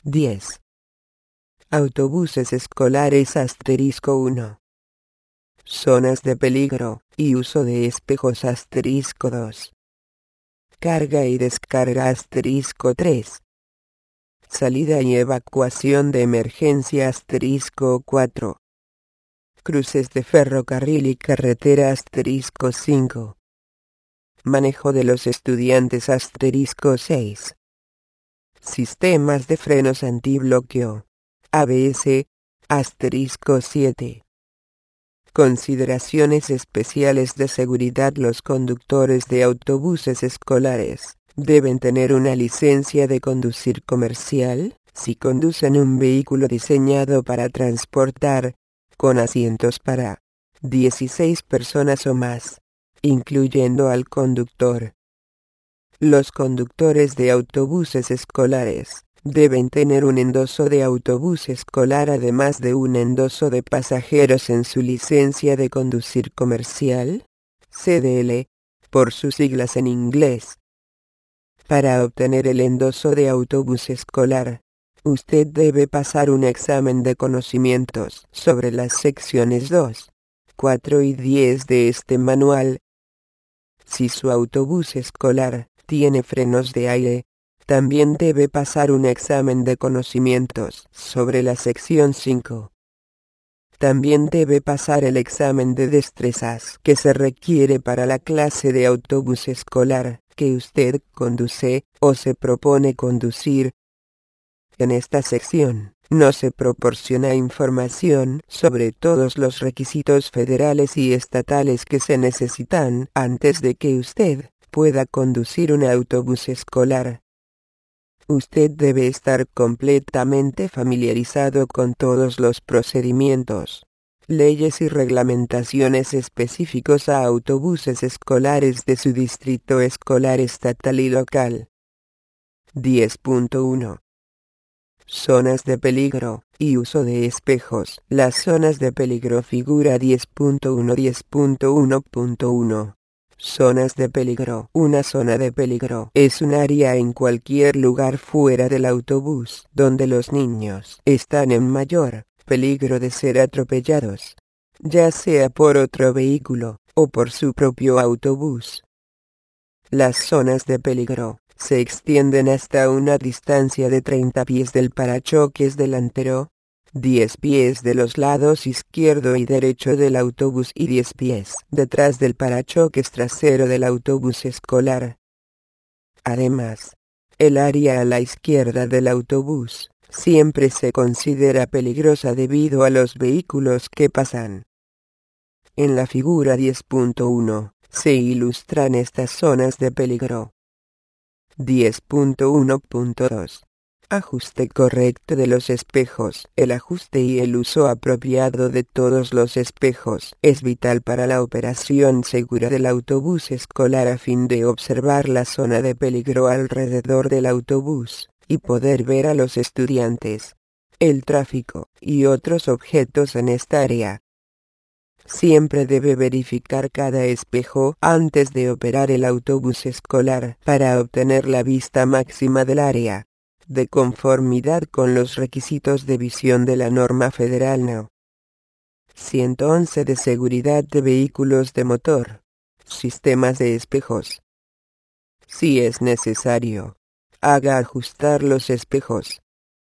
10. Autobuses escolares *1. Zonas de peligro y uso de espejos *2. Carga y descarga *3. Salida y evacuación de emergencia *4. Cruces de ferrocarril y carretera *5. Manejo de los estudiantes *6. Sistemas de frenos antibloqueo, ABS, *7. Consideraciones especiales de seguridad. Los conductores de autobuses escolares deben tener una licencia de conducir comercial, si conducen un vehículo diseñado para transportar, con asientos para 16 personas o más, incluyendo al conductor. Los conductores de autobuses escolares deben tener un endoso de autobús escolar además de un endoso de pasajeros en su licencia de conducir comercial, CDL, por sus siglas en inglés. Para obtener el endoso de autobús escolar, usted debe pasar un examen de conocimientos sobre las secciones 2, 4 y 10 de este manual. Si su autobús escolar tiene frenos de aire, también debe pasar un examen de conocimientos sobre la sección 5. También debe pasar el examen de destrezas que se requiere para la clase de autobús escolar que usted conduce o se propone conducir. En esta sección no se proporciona información sobre todos los requisitos federales y estatales que se necesitan antes de que usted pueda conducir un autobús escolar. Usted debe estar completamente familiarizado con todos los procedimientos, leyes y reglamentaciones específicos a autobuses escolares de su distrito escolar estatal y local. 10.1. Zonas de peligro y uso de espejos. Las zonas de peligro figura 10.1. 10.1.1. Zonas de peligro. Una zona de peligro es un área en cualquier lugar fuera del autobús donde los niños están en mayor peligro de ser atropellados, ya sea por otro vehículo o por su propio autobús. Las zonas de peligro se extienden hasta una distancia de 30 pies del parachoques delantero, 10 pies de los lados izquierdo y derecho del autobús y 10 pies detrás del parachoques trasero del autobús escolar. Además, el área a la izquierda del autobús siempre se considera peligrosa debido a los vehículos que pasan. En la figura 10.1 se ilustran estas zonas de peligro. 10.1.2. Ajuste correcto de los espejos. El ajuste y el uso apropiado de todos los espejos es vital para la operación segura del autobús escolar a fin de observar la zona de peligro alrededor del autobús y poder ver a los estudiantes, el tráfico y otros objetos en esta área. Siempre debe verificar cada espejo antes de operar el autobús escolar para obtener la vista máxima del área, de conformidad con los requisitos de visión de la norma federal No. 111 de seguridad de vehículos de motor. Sistemas de espejos. Si es necesario, haga ajustar los espejos.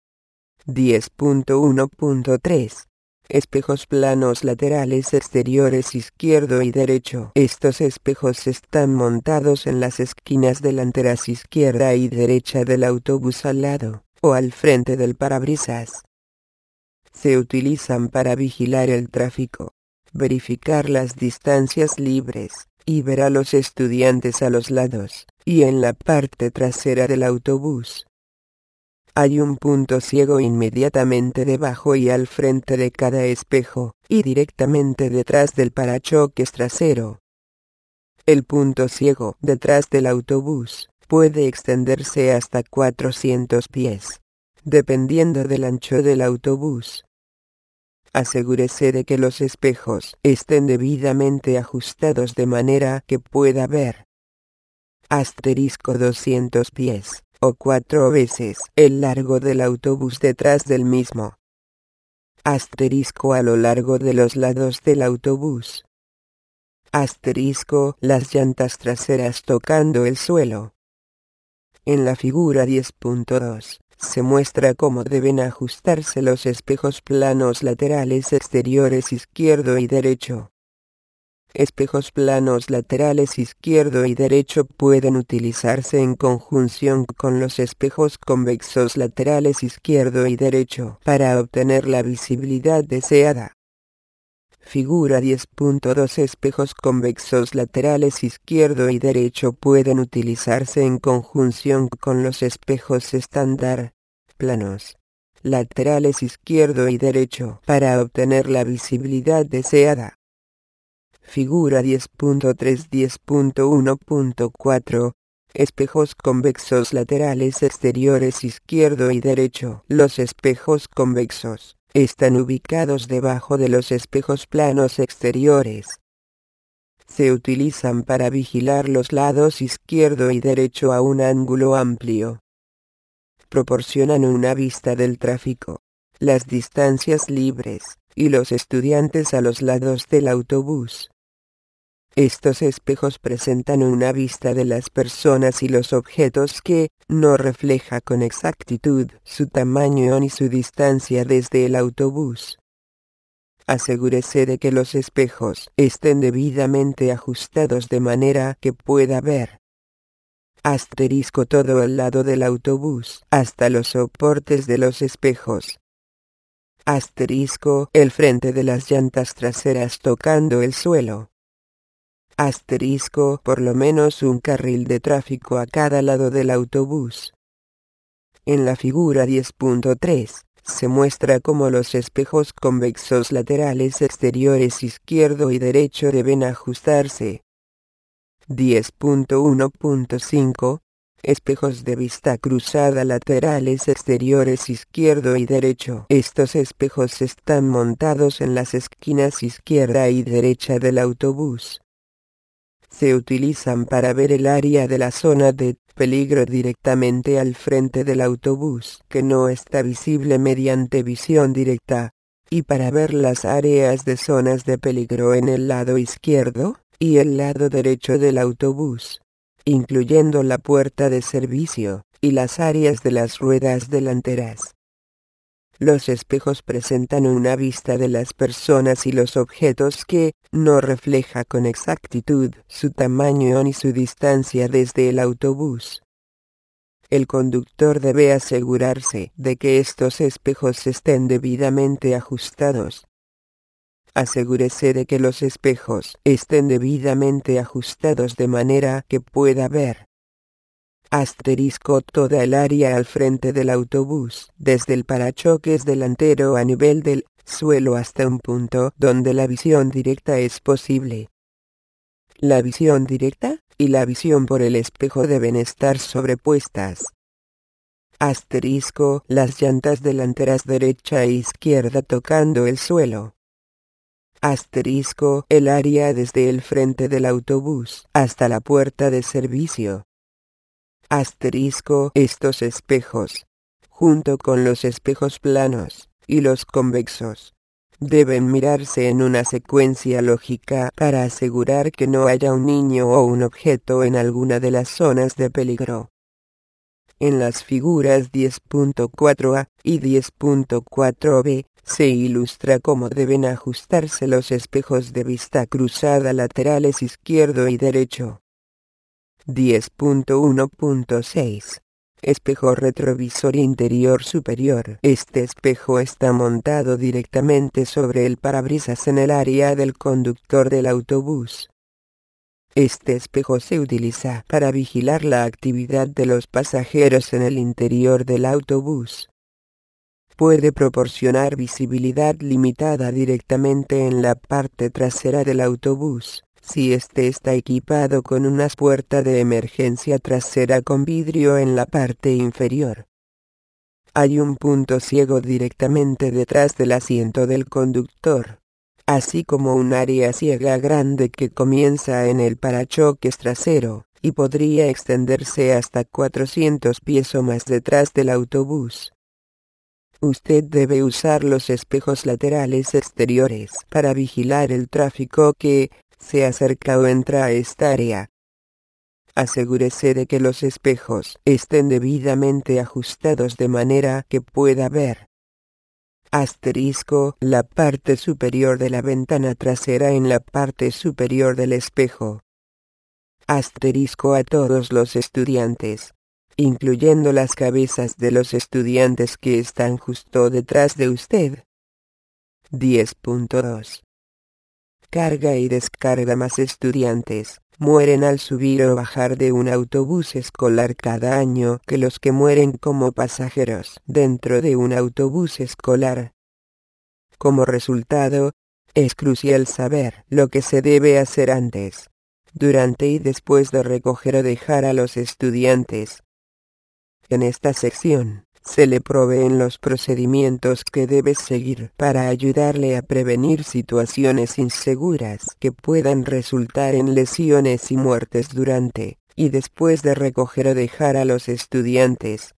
10.1.3. Espejos planos laterales exteriores izquierdo y derecho. Estos espejos están montados en las esquinas delanteras izquierda y derecha del autobús al lado, o al frente del parabrisas. Se utilizan para vigilar el tráfico, verificar las distancias libres, y ver a los estudiantes a los lados, y en la parte trasera del autobús. Hay un punto ciego inmediatamente debajo y al frente de cada espejo, y directamente detrás del parachoques trasero. El punto ciego detrás del autobús puede extenderse hasta 400 pies, dependiendo del ancho del autobús. Asegúrese de que los espejos estén debidamente ajustados de manera que pueda ver. *200 pies. o 4 veces el largo del autobús detrás del mismo. Asterisco a lo largo de los lados del autobús. Asterisco las llantas traseras tocando el suelo. En la figura 10.2 se muestra cómo deben ajustarse los espejos planos laterales exteriores izquierdo y derecho. Espejos planos laterales izquierdo y derecho pueden utilizarse en conjunción con los espejos convexos laterales izquierdo y derecho para obtener la visibilidad deseada. Figura 10.2 Espejos convexos laterales izquierdo y derecho pueden utilizarse en conjunción con los espejos estándar, planos, laterales izquierdo y derecho para obtener la visibilidad deseada. Figura 10.3 10.1.4 Espejos convexos laterales exteriores izquierdo y derecho. Los espejos convexos están ubicados debajo de los espejos planos exteriores. Se utilizan para vigilar los lados izquierdo y derecho a un ángulo amplio. Proporcionan una vista del tráfico, las distancias libres, y los estudiantes a los lados del autobús. Estos espejos presentan una vista de las personas y los objetos que no refleja con exactitud su tamaño ni su distancia desde el autobús. Asegúrese de que los espejos estén debidamente ajustados de manera que pueda ver. Asterisco todo el lado del autobús hasta los soportes de los espejos. Asterisco el frente de las llantas traseras tocando el suelo. Asterisco por lo menos un carril de tráfico a cada lado del autobús. En la figura 10.3 se muestra cómo los espejos convexos laterales exteriores izquierdo y derecho deben ajustarse. 10.1.5 Espejos de vista cruzada laterales exteriores izquierdo y derecho. Estos espejos están montados en las esquinas izquierda y derecha del autobús. Se utilizan para ver el área de la zona de peligro directamente al frente del autobús, que no está visible mediante visión directa, y para ver las áreas de zonas de peligro en el lado izquierdo y el lado derecho del autobús, incluyendo la puerta de servicio y las áreas de las ruedas delanteras. Los espejos presentan una vista de las personas y los objetos que no refleja con exactitud su tamaño ni su distancia desde el autobús. El conductor debe asegurarse de que estos espejos estén debidamente ajustados. Asegúrese de que los espejos estén debidamente ajustados de manera que pueda ver. Asterisco toda el área al frente del autobús, desde el parachoques delantero a nivel del suelo hasta un punto donde la visión directa es posible. La visión directa y la visión por el espejo deben estar sobrepuestas. Asterisco las llantas delanteras derecha e izquierda tocando el suelo. Asterisco el área desde el frente del autobús hasta la puerta de servicio. Asterisco estos espejos, junto con los espejos planos y los convexos, deben mirarse en una secuencia lógica para asegurar que no haya un niño o un objeto en alguna de las zonas de peligro. En las figuras 10.4a y 10.4b se ilustra cómo deben ajustarse los espejos de vista cruzada laterales izquierdo y derecho. 10.1.6 Espejo retrovisor interior superior. Este espejo está montado directamente sobre el parabrisas en el área del conductor del autobús. Este espejo se utiliza para vigilar la actividad de los pasajeros en el interior del autobús. Puede proporcionar visibilidad limitada directamente en la parte trasera del autobús, si este está equipado con una puerta de emergencia trasera con vidrio en la parte inferior. Hay un punto ciego directamente detrás del asiento del conductor. así como un área ciega grande que comienza en el parachoques trasero, y podría extenderse hasta 400 pies o más detrás del autobús. Usted debe usar los espejos laterales exteriores para vigilar el tráfico que se acerca o entra a esta área. Asegúrese de que los espejos estén debidamente ajustados de manera que pueda ver. La parte superior de la ventana trasera en la parte superior del espejo. A todos los estudiantes, incluyendo las cabezas de los estudiantes que están justo detrás de usted. 10.2. Carga y descarga. Más estudiantes mueren al subir o bajar de un autobús escolar cada año que los que mueren como pasajeros dentro de un autobús escolar. Como resultado, es crucial saber lo que se debe hacer antes, durante y después de recoger o dejar a los estudiantes. En esta sección, se le proveen los procedimientos que debe seguir para ayudarle a prevenir situaciones inseguras que puedan resultar en lesiones y muertes durante y después de recoger o dejar a los estudiantes.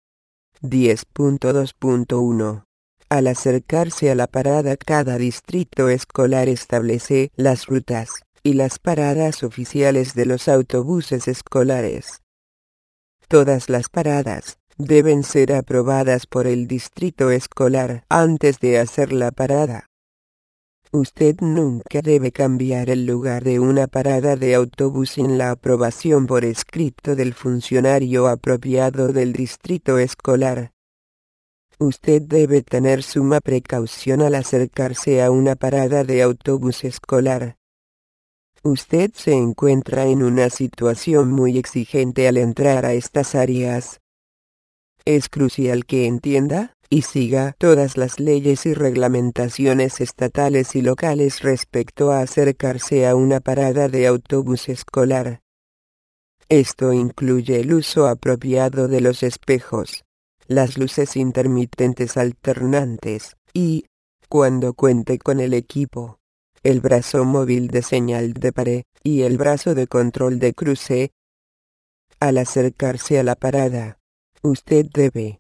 10.2.1. Al acercarse a la parada, cada distrito escolar establece las rutas y las paradas oficiales de los autobuses escolares. Todas las paradas deben ser aprobadas por el distrito escolar antes de hacer la parada. Usted nunca debe cambiar el lugar de una parada de autobús sin la aprobación por escrito del funcionario apropiado del distrito escolar. Usted debe tener suma precaución al acercarse a una parada de autobús escolar. Usted se encuentra en una situación muy exigente al entrar a estas áreas. Es crucial que entienda y siga todas las leyes y reglamentaciones estatales y locales respecto a acercarse a una parada de autobús escolar. Esto incluye el uso apropiado de los espejos, las luces intermitentes alternantes y, cuando cuente con el equipo, el brazo móvil de señal de pared y el brazo de control de cruce. Al acercarse a la parada, usted debe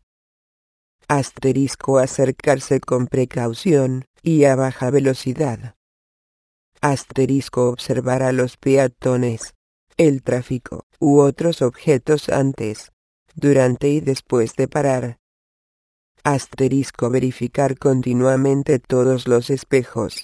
acercarse con precaución y a baja velocidad. Observar a los peatones, el tráfico u otros objetos antes, durante y después de parar. Verificar continuamente todos los espejos.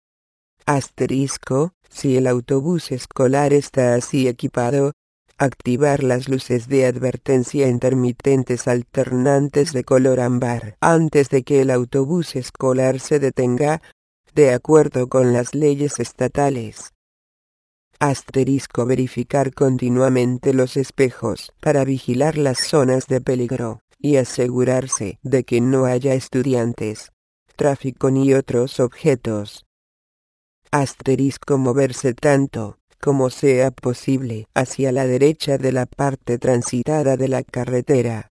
Si el autobús escolar está así equipado, activar las luces de advertencia intermitentes alternantes de color ámbar antes de que el autobús escolar se detenga, de acuerdo con las leyes estatales. Verificar continuamente los espejos para vigilar las zonas de peligro y asegurarse de que no haya estudiantes, tráfico ni otros objetos. Moverse tanto como sea posible hacia la derecha de la parte transitada de la carretera.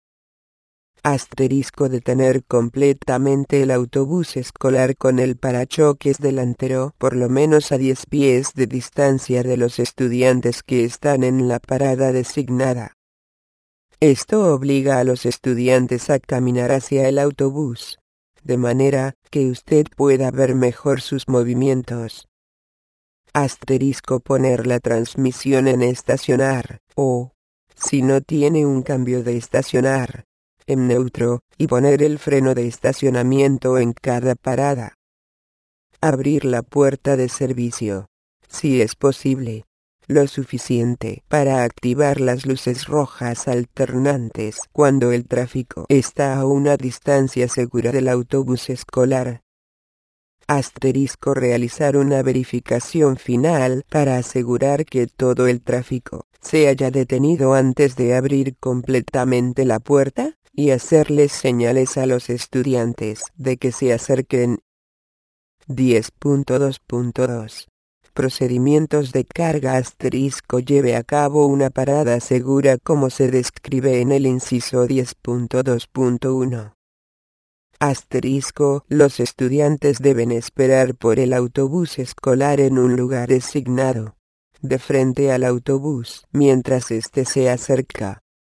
Detener completamente el autobús escolar con el parachoques delantero por lo menos a 10 pies de distancia de los estudiantes que están en la parada designada. Esto obliga a los estudiantes a caminar hacia el autobús, de manera que usted pueda ver mejor sus movimientos. Poner la transmisión en estacionar, o, si no tiene un cambio de estacionar, en neutro, y poner el freno de estacionamiento en cada parada. Abrir la puerta de servicio, si es posible, lo suficiente para activar las luces rojas alternantes cuando el tráfico está a una distancia segura del autobús escolar. Realizar una verificación final para asegurar que todo el tráfico se haya detenido antes de abrir completamente la puerta, y hacerles señales a los estudiantes de que se acerquen. 10.2.2. Procedimientos de carga. Lleve a cabo una parada segura como se describe en el inciso 10.2.1. Asterisco, los estudiantes deben esperar por el autobús escolar en un lugar designado, de frente al autobús, mientras éste se acerca.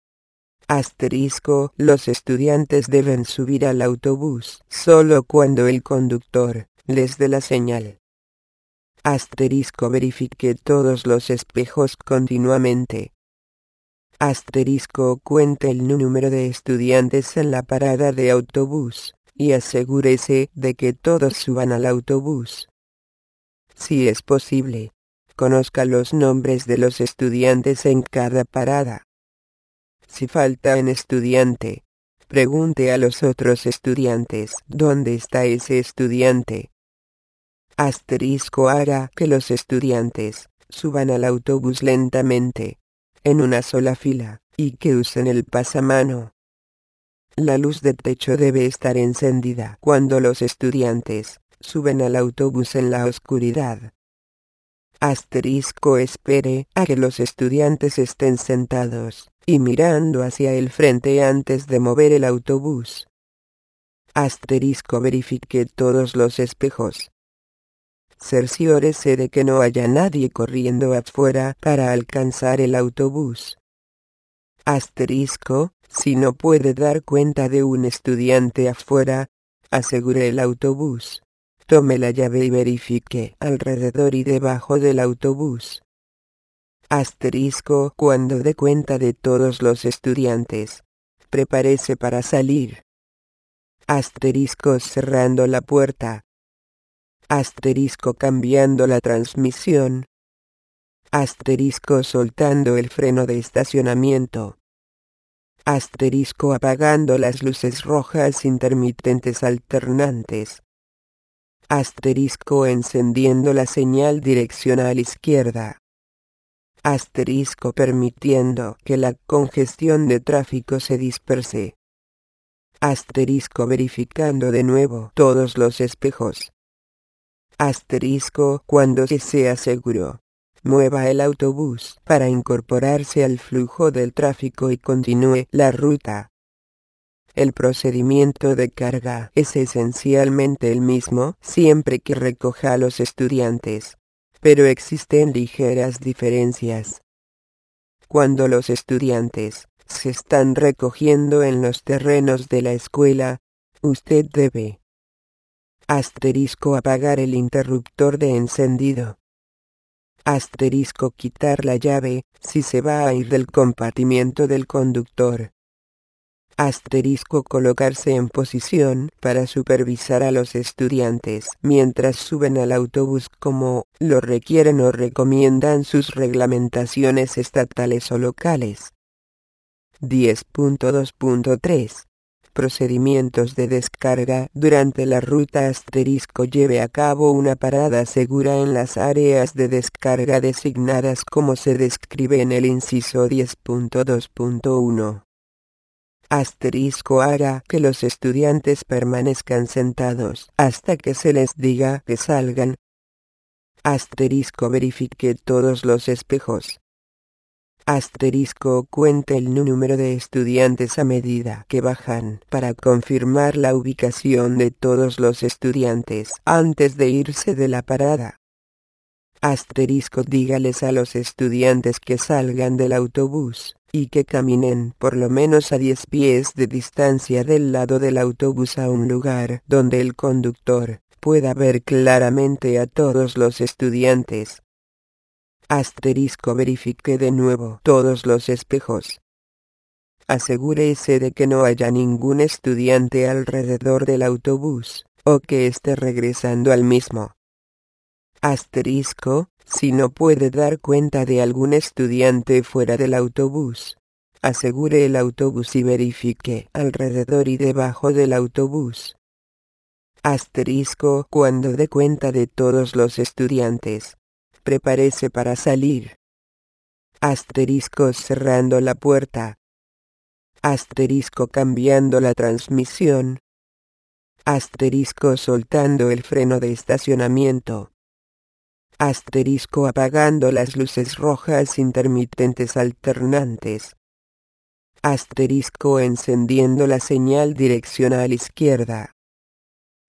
Asterisco, los estudiantes deben subir al autobús solo cuando el conductor les dé la señal. Asterisco, verifique todos los espejos continuamente. Asterisco, cuente el número de estudiantes en la parada de autobús, y asegúrese de que todos suban al autobús. Si es posible, conozca los nombres de los estudiantes en cada parada. Si falta un estudiante, pregunte a los otros estudiantes dónde está ese estudiante. Asterisco, haga que los estudiantes suban al autobús lentamente, en una sola fila, y que usen el pasamano. La luz del techo debe estar encendida cuando los estudiantes suben al autobús en la oscuridad. Asterisco, espere a que los estudiantes estén sentados y mirando hacia el frente antes de mover el autobús. Asterisco, verifique todos los espejos. Cerciórese de que no haya nadie corriendo afuera para alcanzar el autobús. Asterisco, si no puede dar cuenta de un estudiante afuera, asegure el autobús. Tome la llave y verifique alrededor y debajo del autobús. Asterisco, cuando dé cuenta de todos los estudiantes, prepárese para salir. Asterisco, cerrando la puerta. Asterisco, cambiando la transmisión. Asterisco, soltando el freno de estacionamiento. Asterisco, apagando las luces rojas intermitentes alternantes. Asterisco, encendiendo la señal direccional izquierda. Asterisco, permitiendo que la congestión de tráfico se disperse. Asterisco, verificando de nuevo todos los espejos. Asterisco, cuando sea seguro, mueva el autobús para incorporarse al flujo del tráfico y continúe la ruta. El procedimiento de carga es esencialmente el mismo siempre que recoja a los estudiantes, pero existen ligeras diferencias. Cuando los estudiantes se están recogiendo en los terrenos de la escuela, usted debe apagar el interruptor de encendido. Quitar la llave si se va a ir del compartimiento del conductor. Colocarse en posición para supervisar a los estudiantes mientras suben al autobús como lo requieren o recomiendan sus reglamentaciones estatales o locales. 10.2.3 Procedimientos de descarga. Durante la ruta lleve a cabo una parada segura en las áreas de descarga designadas como se describe en el inciso 10.2.1. Haga que los estudiantes permanezcan sentados hasta que se les diga que salgan. Verifique todos los espejos. Cuente el número de estudiantes a medida que bajan para confirmar la ubicación de todos los estudiantes antes de irse de la parada. Dígales a los estudiantes que salgan del autobús y que caminen por lo menos a 10 pies de distancia del lado del autobús a un lugar donde el conductor pueda ver claramente a todos los estudiantes. Verifique de nuevo todos los espejos. Asegúrese de que no haya ningún estudiante alrededor del autobús, o que esté regresando al mismo. Si no puede dar cuenta de algún estudiante fuera del autobús, asegure el autobús y verifique alrededor y debajo del autobús. Cuando dé cuenta de todos los estudiantes, prepárese para salir. Cerrando la puerta. Cambiando la transmisión. Soltando el freno de estacionamiento. Apagando las luces rojas intermitentes alternantes. Encendiendo la señal direccional izquierda.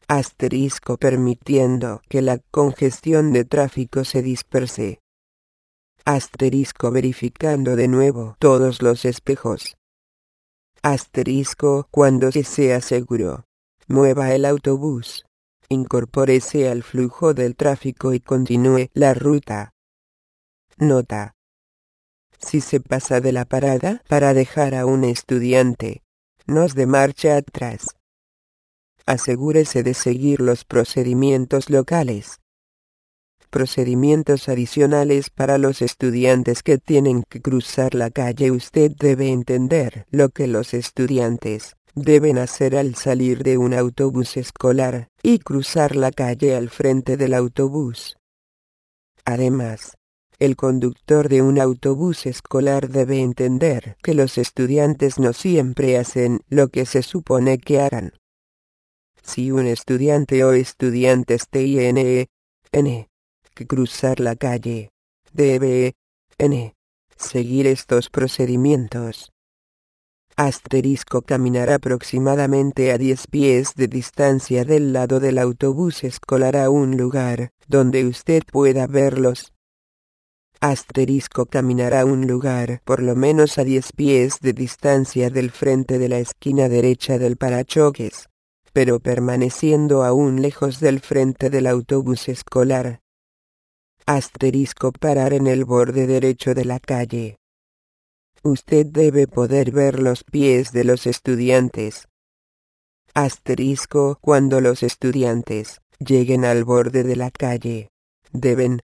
Asterisco permitiendo que la congestión de tráfico se disperse. Asterisco verificando de nuevo todos los espejos. Asterisco cuando se sea seguro. Mueva el autobús. Incorpórese al flujo del tráfico y continúe la ruta. Nota. Si se pasa de la parada para dejar a un estudiante, nos dé marcha atrás. Asegúrese de seguir los procedimientos locales. Procedimientos adicionales para los estudiantes que tienen que cruzar la calle. Usted debe entender lo que los estudiantes deben hacer al salir de un autobús escolar y cruzar la calle al frente del autobús. Además, el conductor de un autobús escolar debe entender que los estudiantes no siempre hacen lo que se supone que hagan. Si un estudiante o estudiantes tiene que cruzar la calle, debe seguir estos procedimientos. Asterisco caminar aproximadamente a 10 pies de distancia del lado del autobús escolar a un lugar donde usted pueda verlos. Asterisco caminar a un lugar por lo menos a 10 pies de distancia del frente de la esquina derecha del parachoques, pero permaneciendo aún lejos del frente del autobús escolar. Asterisco parar en el borde derecho de la calle. Usted debe poder ver los pies de los estudiantes. Asterisco cuando los estudiantes lleguen al borde de la calle, deben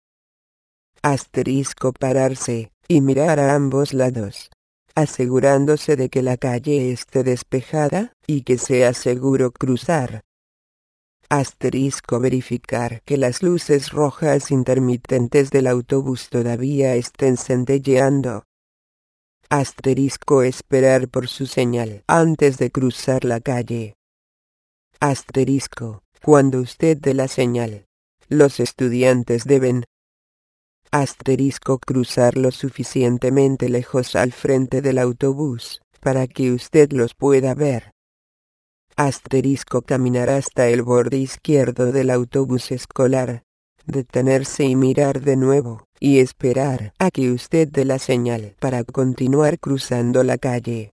pararse y mirar a ambos lados, asegurándose de que la calle esté despejada y que sea seguro cruzar. Verificar que las luces rojas intermitentes del autobús todavía estén centelleando. Esperar por su señal antes de cruzar la calle. Cuando usted dé la señal, los estudiantes deben cruzar lo suficientemente lejos al frente del autobús para que usted los pueda ver. Caminar hasta el borde izquierdo del autobús escolar, detenerse y mirar de nuevo, y esperar a que usted dé la señal para continuar cruzando la calle.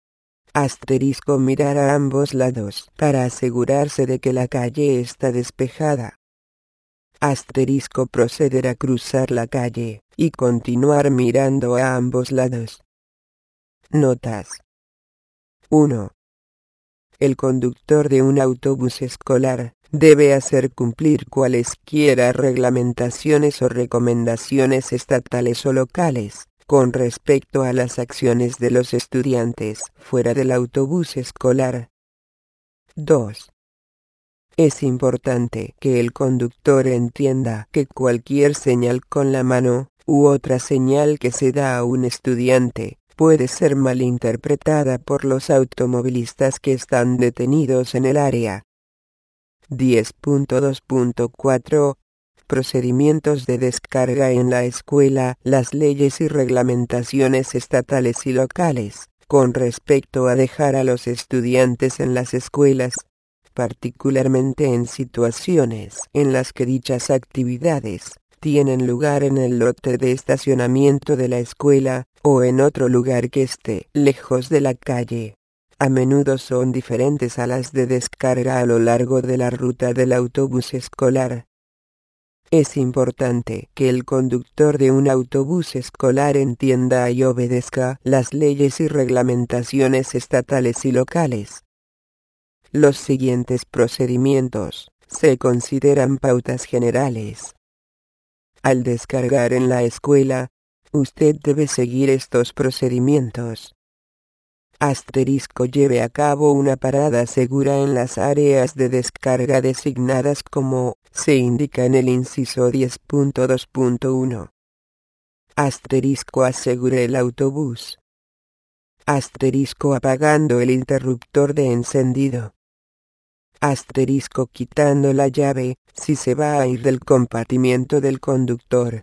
Mirar a ambos lados para asegurarse de que la calle está despejada. Proceder a cruzar la calle y continuar mirando a ambos lados. Notas. 1. El conductor de un autobús escolar debe hacer cumplir cualesquiera reglamentaciones o recomendaciones estatales o locales con respecto a las acciones de los estudiantes fuera del autobús escolar. 2. Es importante que el conductor entienda que cualquier señal con la mano, u otra señal que se da a un estudiante, puede ser malinterpretada por los automovilistas que están detenidos en el área. 10.2.4 Procedimientos de descarga en la escuela. Las leyes y reglamentaciones estatales y locales, con respecto a dejar a los estudiantes en las escuelas, particularmente en situaciones en las que dichas actividades tienen lugar en el lote de estacionamiento de la escuela, o en otro lugar que esté lejos de la calle. A menudo son diferentes a las de descarga a lo largo de la ruta del autobús escolar. Es importante que el conductor de un autobús escolar entienda y obedezca las leyes y reglamentaciones estatales y locales. Los siguientes procedimientos se consideran pautas generales. Al descargar en la escuela, usted debe seguir estos procedimientos. Lleve a cabo una parada segura en las áreas de descarga designadas como se indica en el inciso 10.2.1. Asegure el autobús. Apagando el interruptor de encendido. Quitando la llave si se va a ir del compartimiento del conductor.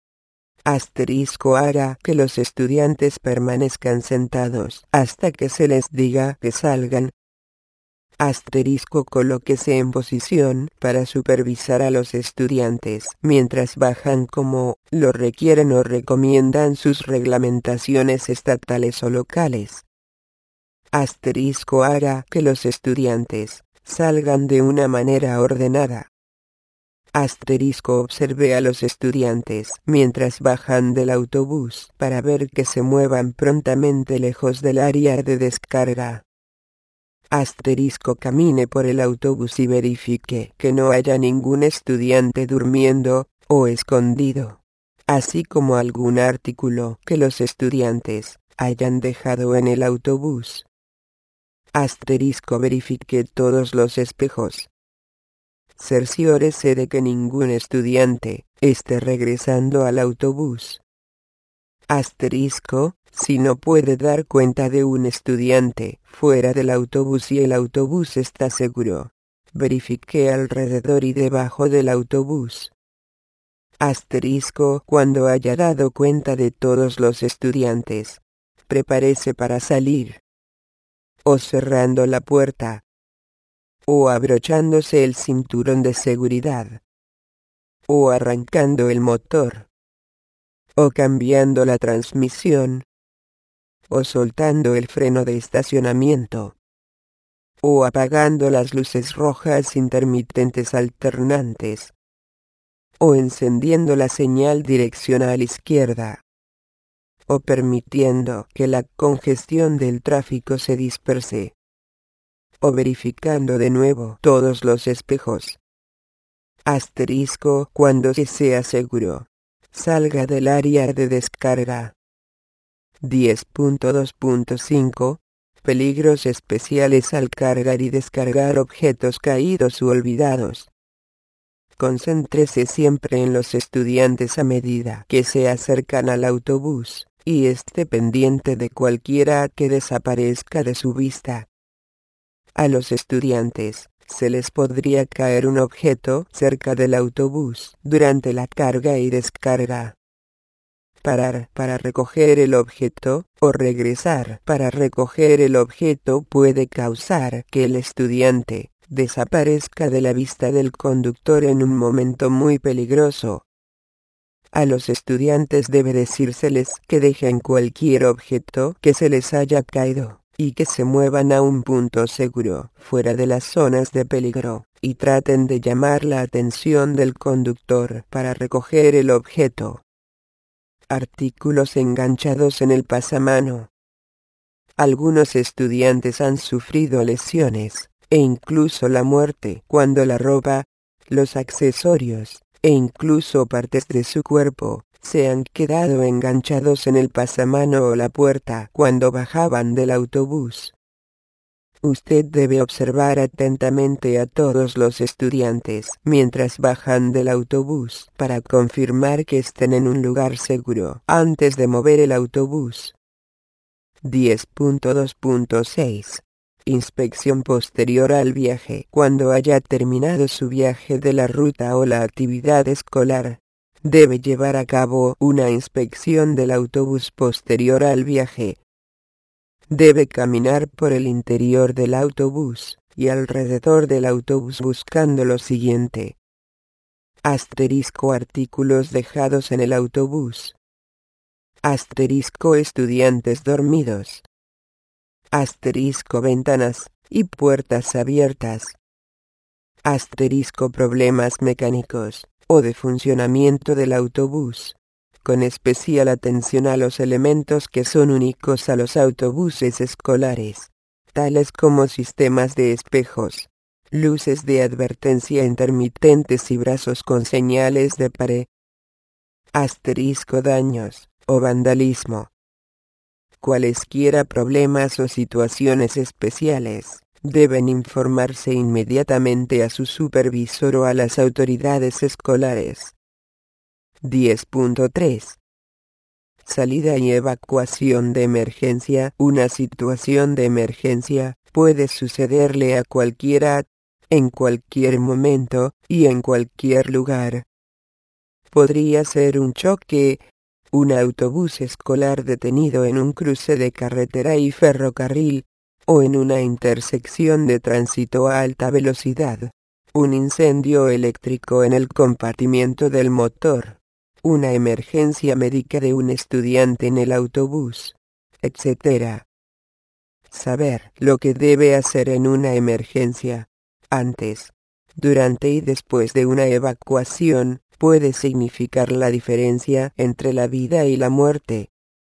Haga que los estudiantes permanezcan sentados hasta que se les diga que salgan. Colóquese en posición para supervisar a los estudiantes mientras bajan como lo requieren o recomiendan sus reglamentaciones estatales o locales. Haga que los estudiantes salgan de una manera ordenada. Observe a los estudiantes mientras bajan del autobús para ver que se muevan prontamente lejos del área de descarga. Camine por el autobús y verifique que no haya ningún estudiante durmiendo o escondido, así como algún artículo que los estudiantes hayan dejado en el autobús. Verifique todos los espejos. Cerciórese de que ningún estudiante esté regresando al autobús. Si no puede dar cuenta de un estudiante fuera del autobús y el autobús está seguro, verifique alrededor y debajo del autobús. Cuando haya dado cuenta de todos los estudiantes, prepárese para salir. O cerrando la puerta. O abrochándose el cinturón de seguridad. O arrancando el motor. O cambiando la transmisión. O soltando el freno de estacionamiento. O apagando las luces rojas intermitentes alternantes. O encendiendo la señal direccional izquierda. O permitiendo que la congestión del tráfico se disperse. O verificando de nuevo todos los espejos. Cuando se sea seguro, salga del área de descarga. 10.2.5 Peligros especiales al cargar y descargar objetos caídos u olvidados. Concéntrese siempre en los estudiantes a medida que se acercan al autobús, y esté pendiente de cualquiera que desaparezca de su vista. A los estudiantes se les podría caer un objeto cerca del autobús durante la carga y descarga. Parar para recoger el objeto o regresar para recoger el objeto puede causar que el estudiante desaparezca de la vista del conductor en un momento muy peligroso. A los estudiantes debe decírseles que dejen cualquier objeto que se les haya caído y que se muevan a un punto seguro, fuera de las zonas de peligro, y traten de llamar la atención del conductor para recoger el objeto. Artículos enganchados en el pasamano. Algunos estudiantes han sufrido lesiones, e incluso la muerte, cuando la ropa, los accesorios, e incluso partes de su cuerpo, se han quedado enganchados en el pasamano o la puerta cuando bajaban del autobús. Usted debe observar atentamente a todos los estudiantes mientras bajan del autobús para confirmar que estén en un lugar seguro antes de mover el autobús. 10.2.6 Inspección posterior al viaje. Cuando haya terminado su viaje de la ruta o la actividad escolar, debe llevar a cabo una inspección del autobús posterior al viaje. Debe caminar por el interior del autobús y alrededor del autobús buscando lo siguiente. Artículos dejados en el autobús. Estudiantes dormidos. Ventanas y puertas abiertas. Problemas mecánicos o de funcionamiento del autobús, con especial atención a los elementos que son únicos a los autobuses escolares, tales como sistemas de espejos, luces de advertencia intermitentes y brazos con señales de pare. Daños o vandalismo. Cualesquiera problemas o situaciones especiales deben informarse inmediatamente a su supervisor o a las autoridades escolares. 10.3 Salida y evacuación de emergencia. Una situación de emergencia puede sucederle a cualquiera, en cualquier momento y en cualquier lugar. Podría ser un choque, un autobús escolar detenido en un cruce de carretera y ferrocarril, o en una intersección de tránsito a alta velocidad, un incendio eléctrico en el compartimiento del motor, una emergencia médica de un estudiante en el autobús, etc. Saber lo que debe hacer en una emergencia, antes, durante y después de una evacuación, puede significar la diferencia entre la vida y la muerte.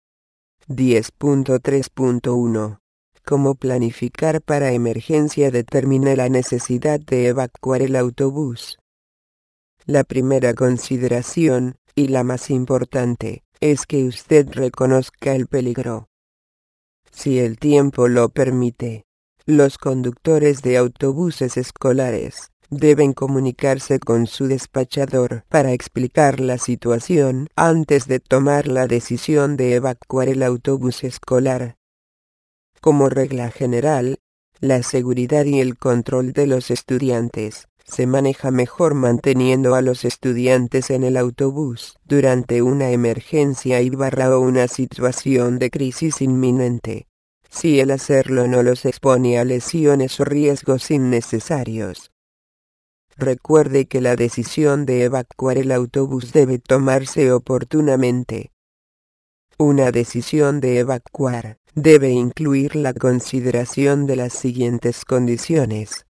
10.3.1 Cómo planificar para emergencia determina la necesidad de evacuar el autobús. La primera consideración, y la más importante, es que usted reconozca el peligro. Si el tiempo lo permite, los conductores de autobuses escolares deben comunicarse con su despachador para explicar la situación antes de tomar la decisión de evacuar el autobús escolar. Como regla general, la seguridad y el control de los estudiantes se maneja mejor manteniendo a los estudiantes en el autobús durante una emergencia o una situación de crisis inminente, si el hacerlo no los expone a lesiones o riesgos innecesarios. Recuerde que la decisión de evacuar el autobús debe tomarse oportunamente. Una decisión de evacuar debe incluir la consideración de las siguientes condiciones.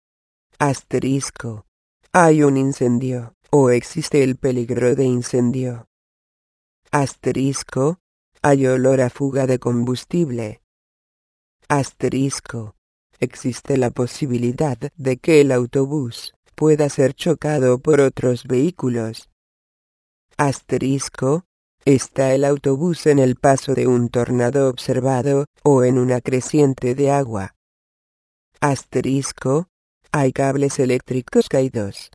Asterisco. Hay un incendio, o existe el peligro de incendio. Asterisco. Hay olor a fuga de combustible. Asterisco. Existe la posibilidad de que el autobús pueda ser chocado por otros vehículos. Asterisco. ¿Está el autobús en el paso de un tornado observado, o en una creciente de agua? Asterisco. Hay cables eléctricos caídos.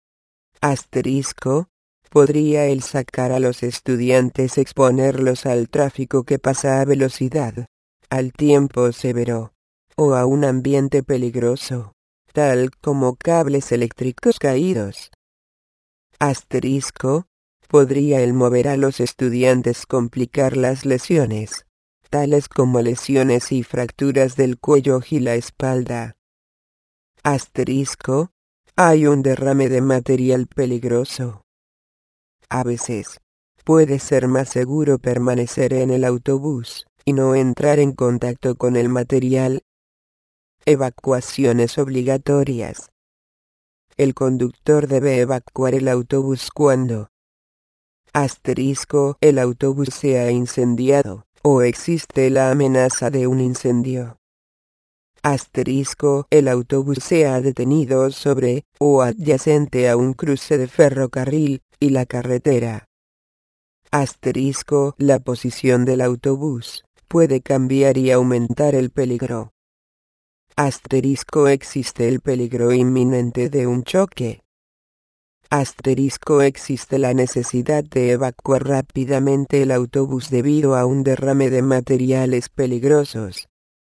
Asterisco. ¿Podría el sacar a los estudiantes exponerlos al tráfico que pasa a velocidad, al tiempo severo, o a un ambiente peligroso, tal como cables eléctricos caídos? Asterisco. ¿Podría el mover a los estudiantes complicar las lesiones, tales como lesiones y fracturas del cuello y la espalda? Asterisco. Hay un derrame de material peligroso. A veces, puede ser más seguro permanecer en el autobús y no entrar en contacto con el material. Evacuaciones obligatorias. El conductor debe evacuar el autobús cuando Asterisco. El autobús sea incendiado, o existe la amenaza de un incendio. Asterisco. El autobús sea detenido sobre, o adyacente a un cruce de ferrocarril, y la carretera. Asterisco. La posición del autobús puede cambiar y aumentar el peligro. Asterisco. Existe el peligro inminente de un choque. Asterisco. Existe la necesidad de evacuar rápidamente el autobús debido a un derrame de materiales peligrosos.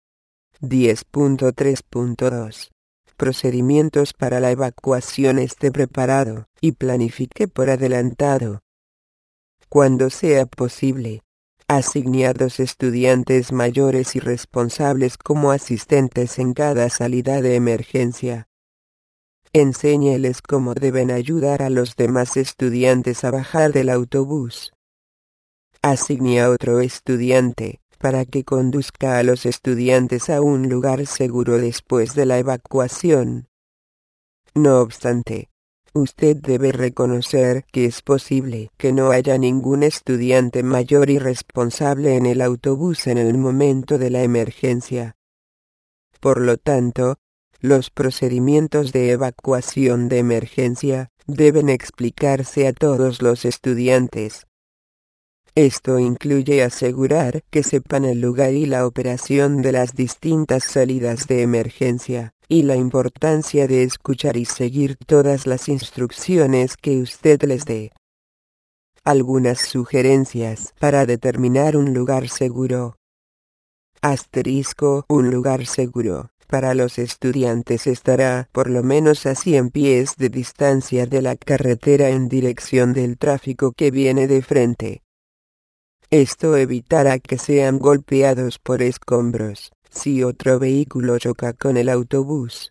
10.3.2 Procedimientos para la evacuación. Esté preparado y planifique por adelantado. Cuando sea posible, asigne a 2 estudiantes mayores y responsables como asistentes en cada salida de emergencia. Enséñeles cómo deben ayudar a los demás estudiantes a bajar del autobús. Asigne a otro estudiante para que conduzca a los estudiantes a un lugar seguro después de la evacuación. No obstante, usted debe reconocer que es posible que no haya ningún estudiante mayor y responsable en el autobús en el momento de la emergencia. Por lo tanto, los procedimientos de evacuación de emergencia deben explicarse a todos los estudiantes. Esto incluye asegurar que sepan el lugar y la operación de las distintas salidas de emergencia, y la importancia de escuchar y seguir todas las instrucciones que usted les dé. Algunas sugerencias para determinar un lugar seguro. Asterisco. Un lugar seguro para los estudiantes estará por lo menos a 100 pies de distancia de la carretera en dirección del tráfico que viene de frente. Esto evitará que sean golpeados por escombros, si otro vehículo choca con el autobús.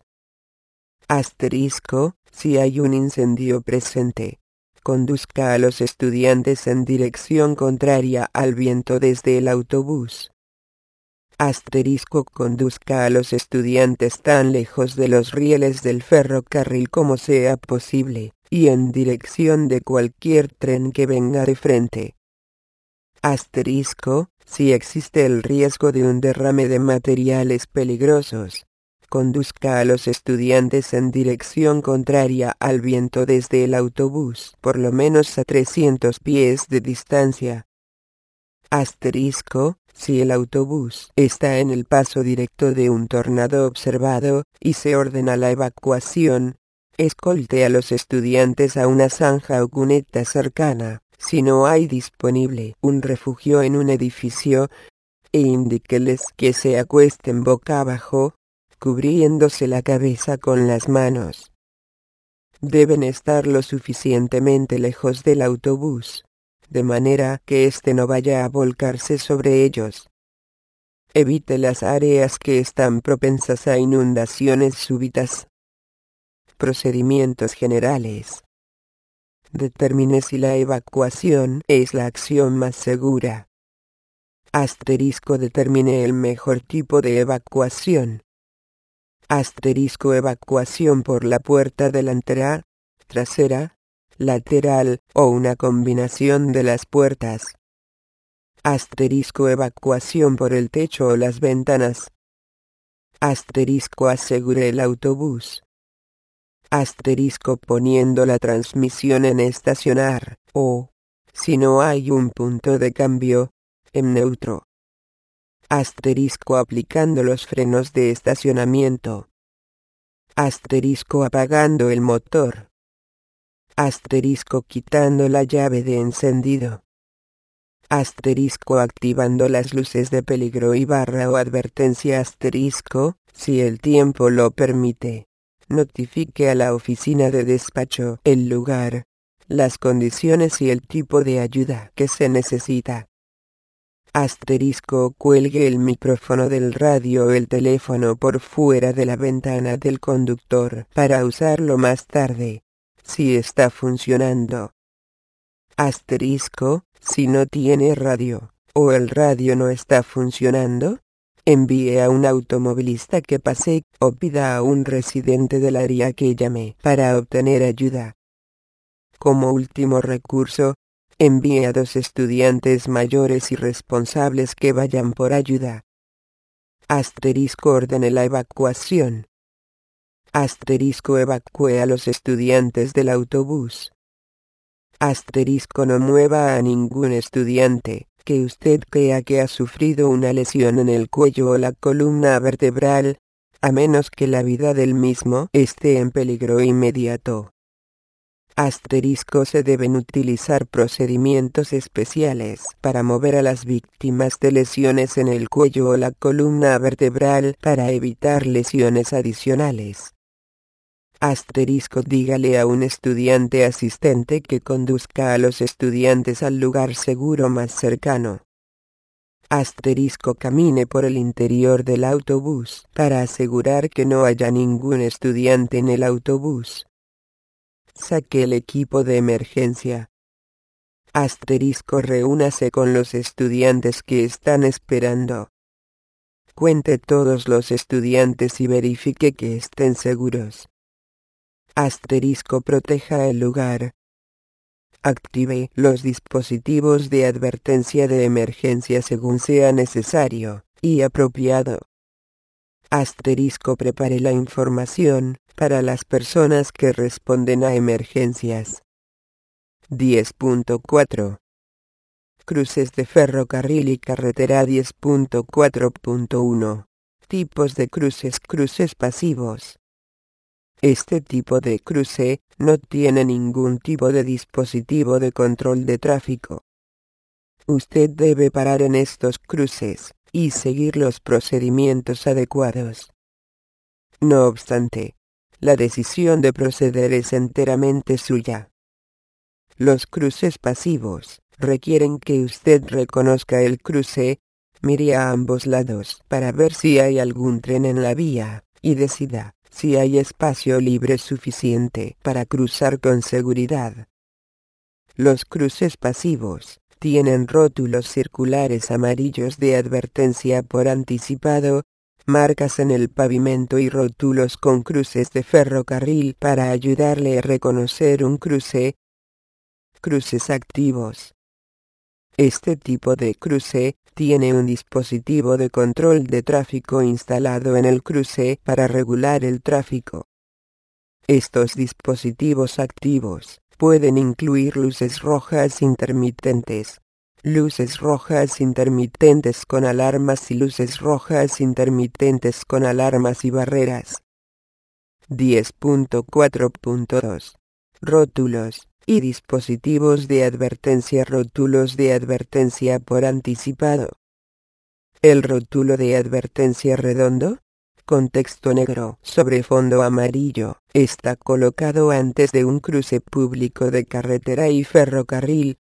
Asterisco, si hay un incendio presente, conduzca a los estudiantes en dirección contraria al viento desde el autobús. Asterisco, conduzca a los estudiantes tan lejos de los rieles del ferrocarril como sea posible, y en dirección de cualquier tren que venga de frente. Asterisco, si existe el riesgo de un derrame de materiales peligrosos, conduzca a los estudiantes en dirección contraria al viento desde el autobús, por lo menos a 300 pies de distancia. Asterisco, si el autobús está en el paso directo de un tornado observado, y se ordena la evacuación, escolte a los estudiantes a una zanja o cuneta cercana, si no hay disponible un refugio en un edificio, e indíqueles que se acuesten boca abajo, cubriéndose la cabeza con las manos. Deben estar lo suficientemente lejos del autobús, de manera que éste no vaya a volcarse sobre ellos. Evite las áreas que están propensas a inundaciones súbitas. Procedimientos generales. Determine si la evacuación es la acción más segura. Asterisco, determine el mejor tipo de evacuación. Asterisco, evacuación por la puerta delantera, trasera, lateral o una combinación de las puertas. Asterisco, evacuación por el techo o las ventanas. Asterisco, asegure el autobús. Asterisco, poniendo la transmisión en estacionar, o, si no hay un punto de cambio, en neutro. Asterisco, aplicando los frenos de estacionamiento. Asterisco, apagando el motor. Asterisco, quitando la llave de encendido. Asterisco, activando las luces de peligro y barra o advertencia. Asterisco, si el tiempo lo permite, notifique a la oficina de despacho el lugar, las condiciones y el tipo de ayuda que se necesita. Asterisco, cuelgue el micrófono del radio o el teléfono por fuera de la ventana del conductor para usarlo más tarde, si está funcionando. Asterisco, si no tiene radio, o el radio no está funcionando, envíe a un automovilista que pase o pida a un residente del área que llame para obtener ayuda. Como último recurso, envíe a 2 estudiantes mayores y responsables que vayan por ayuda. Asterisco, ordene la evacuación. Asterisco, evacúe a los estudiantes del autobús. Asterisco, no mueva a ningún estudiante que usted crea que ha sufrido una lesión en el cuello o la columna vertebral, a menos que la vida del mismo esté en peligro inmediato. Asterisco, se deben utilizar procedimientos especiales para mover a las víctimas de lesiones en el cuello o la columna vertebral para evitar lesiones adicionales. Asterisco, dígale a un estudiante asistente que conduzca a los estudiantes al lugar seguro más cercano. Asterisco, camine por el interior del autobús para asegurar que no haya ningún estudiante en el autobús. Saque el equipo de emergencia. Asterisco, reúnase con los estudiantes que están esperando. Cuente todos los estudiantes y verifique que estén seguros. Asterisco, proteja el lugar. Active los dispositivos de advertencia de emergencia según sea necesario y apropiado. Asterisco, prepare la información para las personas que responden a emergencias. 10.4. Cruces de ferrocarril y carretera. 10.4.1. Tipos de cruces. Cruces pasivos. Este tipo de cruce no tiene ningún tipo de dispositivo de control de tráfico. Usted debe parar en estos cruces y seguir los procedimientos adecuados. No obstante, la decisión de proceder es enteramente suya. Los cruces pasivos requieren que usted reconozca el cruce, Mire a ambos lados para ver si hay algún tren en la vía, y decida si hay espacio libre suficiente para cruzar con seguridad. Los cruces pasivos tienen rótulos circulares amarillos de advertencia por anticipado, marcas en el pavimento y rótulos con cruces de ferrocarril para ayudarle a reconocer un cruce. Cruces activos. Este tipo de cruce tiene un dispositivo de control de tráfico instalado en el cruce para regular el tráfico. Estos dispositivos activos pueden incluir luces rojas intermitentes, luces rojas intermitentes con alarmas y luces rojas intermitentes con alarmas y barreras. 10.4.2. Rótulos y dispositivos de advertencia. Rótulos de advertencia por anticipado. El rótulo de advertencia redondo, con texto negro sobre fondo amarillo, está colocado antes de un cruce público de carretera y ferrocarril.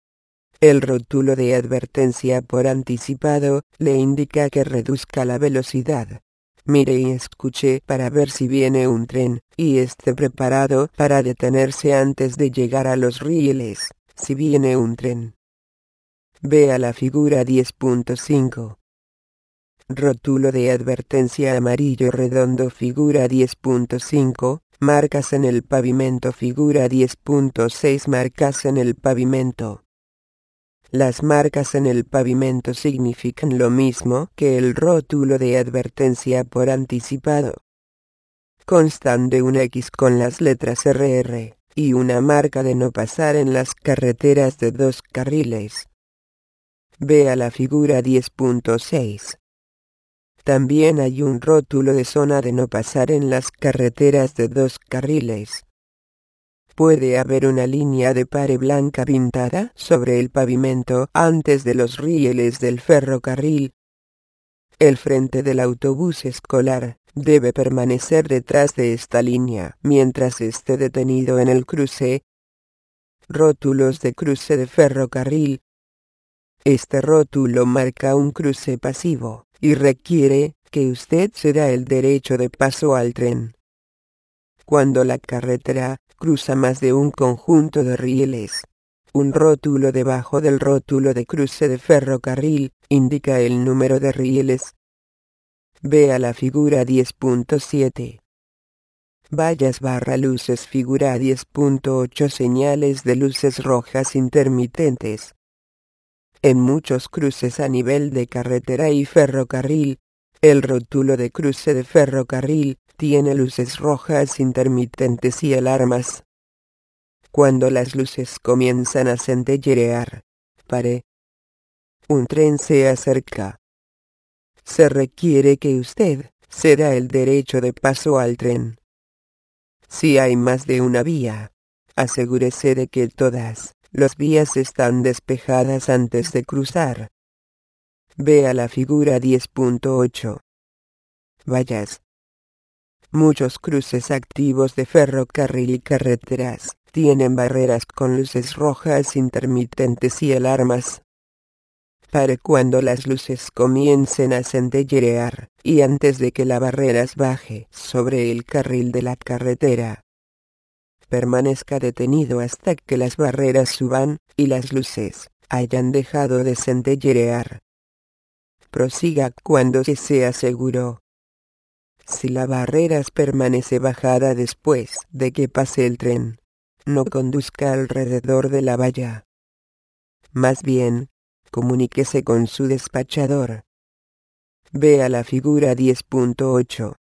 El rótulo de advertencia por anticipado le indica que reduzca la velocidad. Mire y escuche para ver si viene un tren, y esté preparado para detenerse antes de llegar a los rieles, si viene un tren. Vea la figura 10.5. Rótulo de advertencia amarillo redondo. Figura 10.5, marcas en el pavimento. Figura 10.6, marcas en el pavimento. Las marcas en el pavimento significan lo mismo que el rótulo de advertencia por anticipado. Constan de una X con las letras RR, y una marca de no pasar en las carreteras de 2 carriles. Vea la figura 10.6. También hay un rótulo de zona de no pasar en las carreteras de 2 carriles. Puede haber una línea de pare blanca pintada sobre el pavimento antes de los rieles del ferrocarril. El frente del autobús escolar debe permanecer detrás de esta línea mientras esté detenido en el cruce. Rótulos de cruce de ferrocarril. Este rótulo marca un cruce pasivo y requiere que usted ceda el derecho de paso al tren. Cuando la carretera cruza más de un conjunto de rieles, un rótulo debajo del rótulo de cruce de ferrocarril indica el número de rieles. Vea la figura 10.7. Vallas / luces. Figura 10.8. Señales de luces rojas intermitentes. En muchos cruces a nivel de carretera y ferrocarril, el rótulo de cruce de ferrocarril tiene luces rojas intermitentes y alarmas. Cuando las luces comienzan a centellear, pare. Un tren se acerca. Se requiere que usted ceda el derecho de paso al tren. Si hay más de una vía, asegúrese de que todas las vías están despejadas antes de cruzar. Vea la figura 10.8. Vallas. Muchos cruces activos de ferrocarril y carreteras tienen barreras con luces rojas intermitentes y alarmas. Pare cuando las luces comiencen a centellear, y antes de que la barrera baje sobre el carril de la carretera. Permanezca detenido hasta que las barreras suban, y las luces hayan dejado de centellear. Prosiga cuando se sea seguro. Si la barrera permanece bajada después de que pase el tren, no conduzca alrededor de la valla. Más bien, comuníquese con su despachador. Vea la figura 10.8.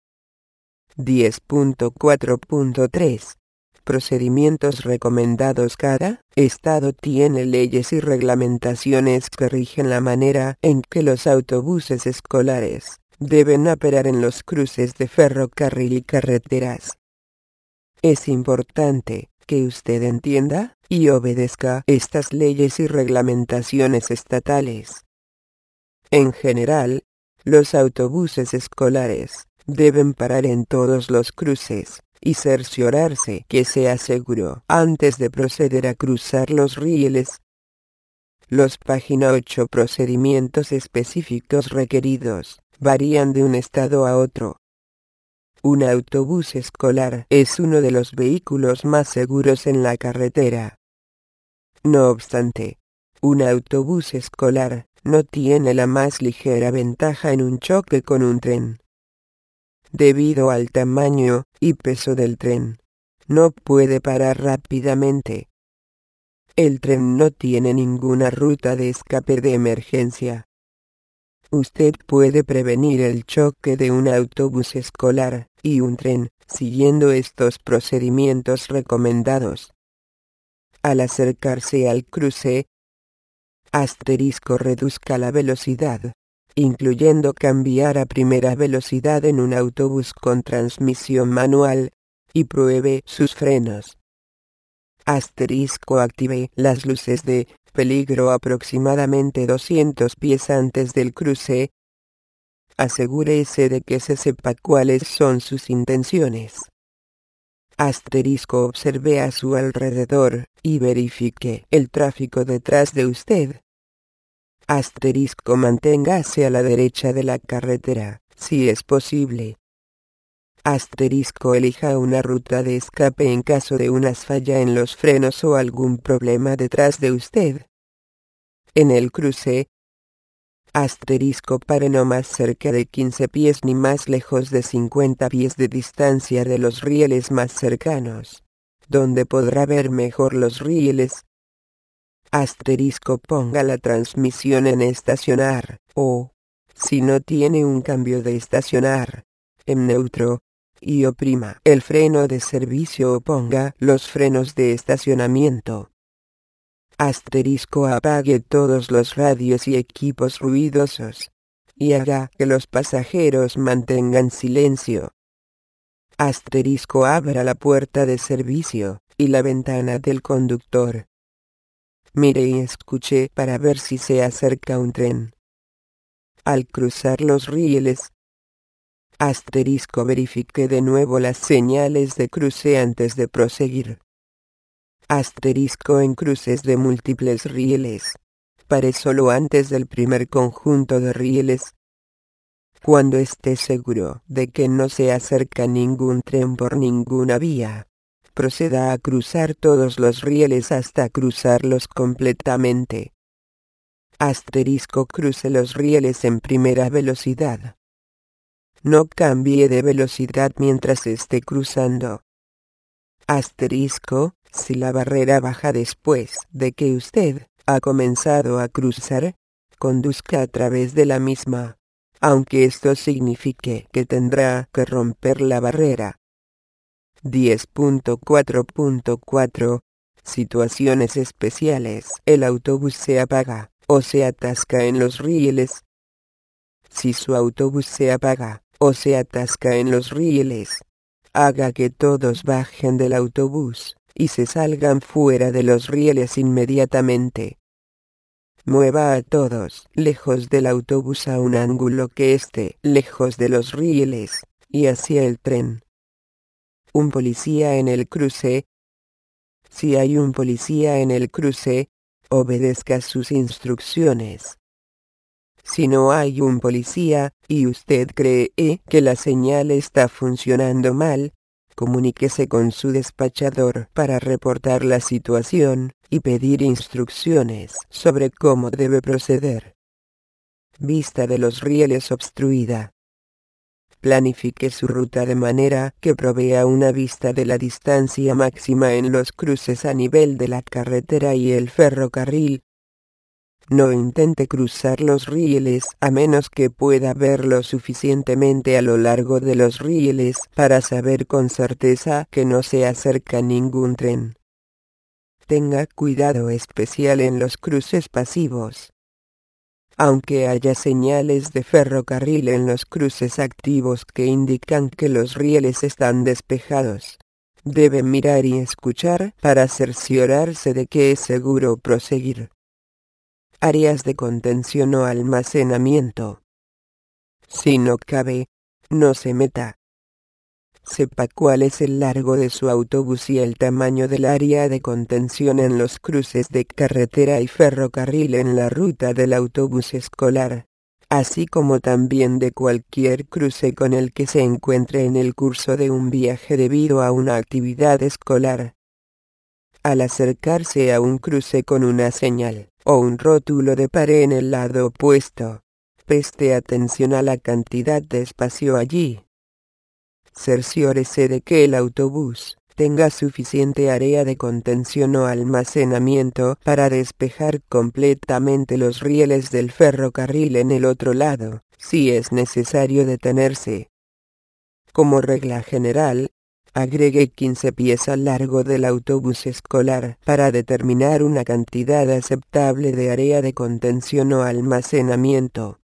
10.4.3. Procedimientos recomendados. Cada estado tiene leyes y reglamentaciones que rigen la manera en que los autobuses escolares deben operar en los cruces de ferrocarril y carreteras. Es importante que usted entienda y obedezca estas leyes y reglamentaciones estatales. En general, los autobuses escolares deben parar en todos los cruces y cerciorarse que sea seguro antes de proceder a cruzar los rieles. Los página 8 procedimientos específicos requeridos varían de un estado a otro. Un autobús escolar es uno de los vehículos más seguros en la carretera. No obstante, un autobús escolar no tiene la más ligera ventaja en un choque con un tren. Debido al tamaño y peso del tren, no puede parar rápidamente. El tren no tiene ninguna ruta de escape de emergencia. Usted puede prevenir el choque de un autobús escolar y un tren siguiendo estos procedimientos recomendados. Al acercarse al cruce, reduzca la velocidad, incluyendo cambiar a primera velocidad en un autobús con transmisión manual, y pruebe sus frenos. Active las luces de peligro aproximadamente 200 pies antes del cruce. Asegúrese de que se sepa cuáles son sus intenciones. Observe a su alrededor y verifique el tráfico detrás de usted. Manténgase a la derecha de la carretera, si es posible. Elija una ruta de escape en caso de una falla en los frenos o algún problema detrás de usted. En el cruce, pare no más cerca de 15 pies ni más lejos de 50 pies de distancia de los rieles más cercanos, donde podrá ver mejor los rieles. Ponga la transmisión en estacionar, o, si no tiene un cambio de estacionar, en neutro, y oprima el freno de servicio o ponga los frenos de estacionamiento. Apague todos los radios y equipos ruidosos, y haga que los pasajeros mantengan silencio. Abra la puerta de servicio y la ventana del conductor. Mire y escuche para ver si se acerca un tren. Al cruzar los rieles, verifique de nuevo las señales de cruce antes de proseguir. En cruces de múltiples rieles, pare solo antes del primer conjunto de rieles. Cuando esté seguro de que no se acerca ningún tren por ninguna vía, proceda a cruzar todos los rieles hasta cruzarlos completamente. Cruce los rieles en primera velocidad. No cambie de velocidad mientras esté cruzando. Si la barrera baja después de que usted ha comenzado a cruzar, conduzca a través de la misma, aunque esto signifique que tendrá que romper la barrera. 10.4.4 Situaciones especiales. El autobús se apaga o se atasca en los rieles. Si su autobús se apaga o se atasca en los rieles, haga que todos bajen del autobús y se salgan fuera de los rieles inmediatamente. Mueva a todos lejos del autobús a un ángulo que esté lejos de los rieles y hacia el tren. Un policía en el cruce. Si hay un policía en el cruce, obedezca sus instrucciones. Si no hay un policía, y usted cree que la señal está funcionando mal, comuníquese con su despachador para reportar la situación y pedir instrucciones sobre cómo debe proceder. Vista de los rieles obstruida. Planifique su ruta de manera que provea una vista de la distancia máxima en los cruces a nivel de la carretera y el ferrocarril. No intente cruzar los rieles a menos que pueda verlo suficientemente a lo largo de los rieles para saber con certeza que no se acerca ningún tren. Tenga cuidado especial en los cruces pasivos. Aunque haya señales de ferrocarril en los cruces activos que indican que los rieles están despejados, debe mirar y escuchar para cerciorarse de que es seguro proseguir. Áreas de contención o almacenamiento. Si no cabe, no se meta. Sepa cuál es el largo de su autobús y el tamaño del área de contención en los cruces de carretera y ferrocarril en la ruta del autobús escolar, así como también de cualquier cruce con el que se encuentre en el curso de un viaje debido a una actividad escolar. Al acercarse a un cruce con una señal o un rótulo de pared en el lado opuesto, preste atención a la cantidad de espacio allí. Cerciórese de que el autobús tenga suficiente área de contención o almacenamiento para despejar completamente los rieles del ferrocarril en el otro lado, si es necesario detenerse. Como regla general, agregue 15 pies al largo del autobús escolar para determinar una cantidad aceptable de área de contención o almacenamiento.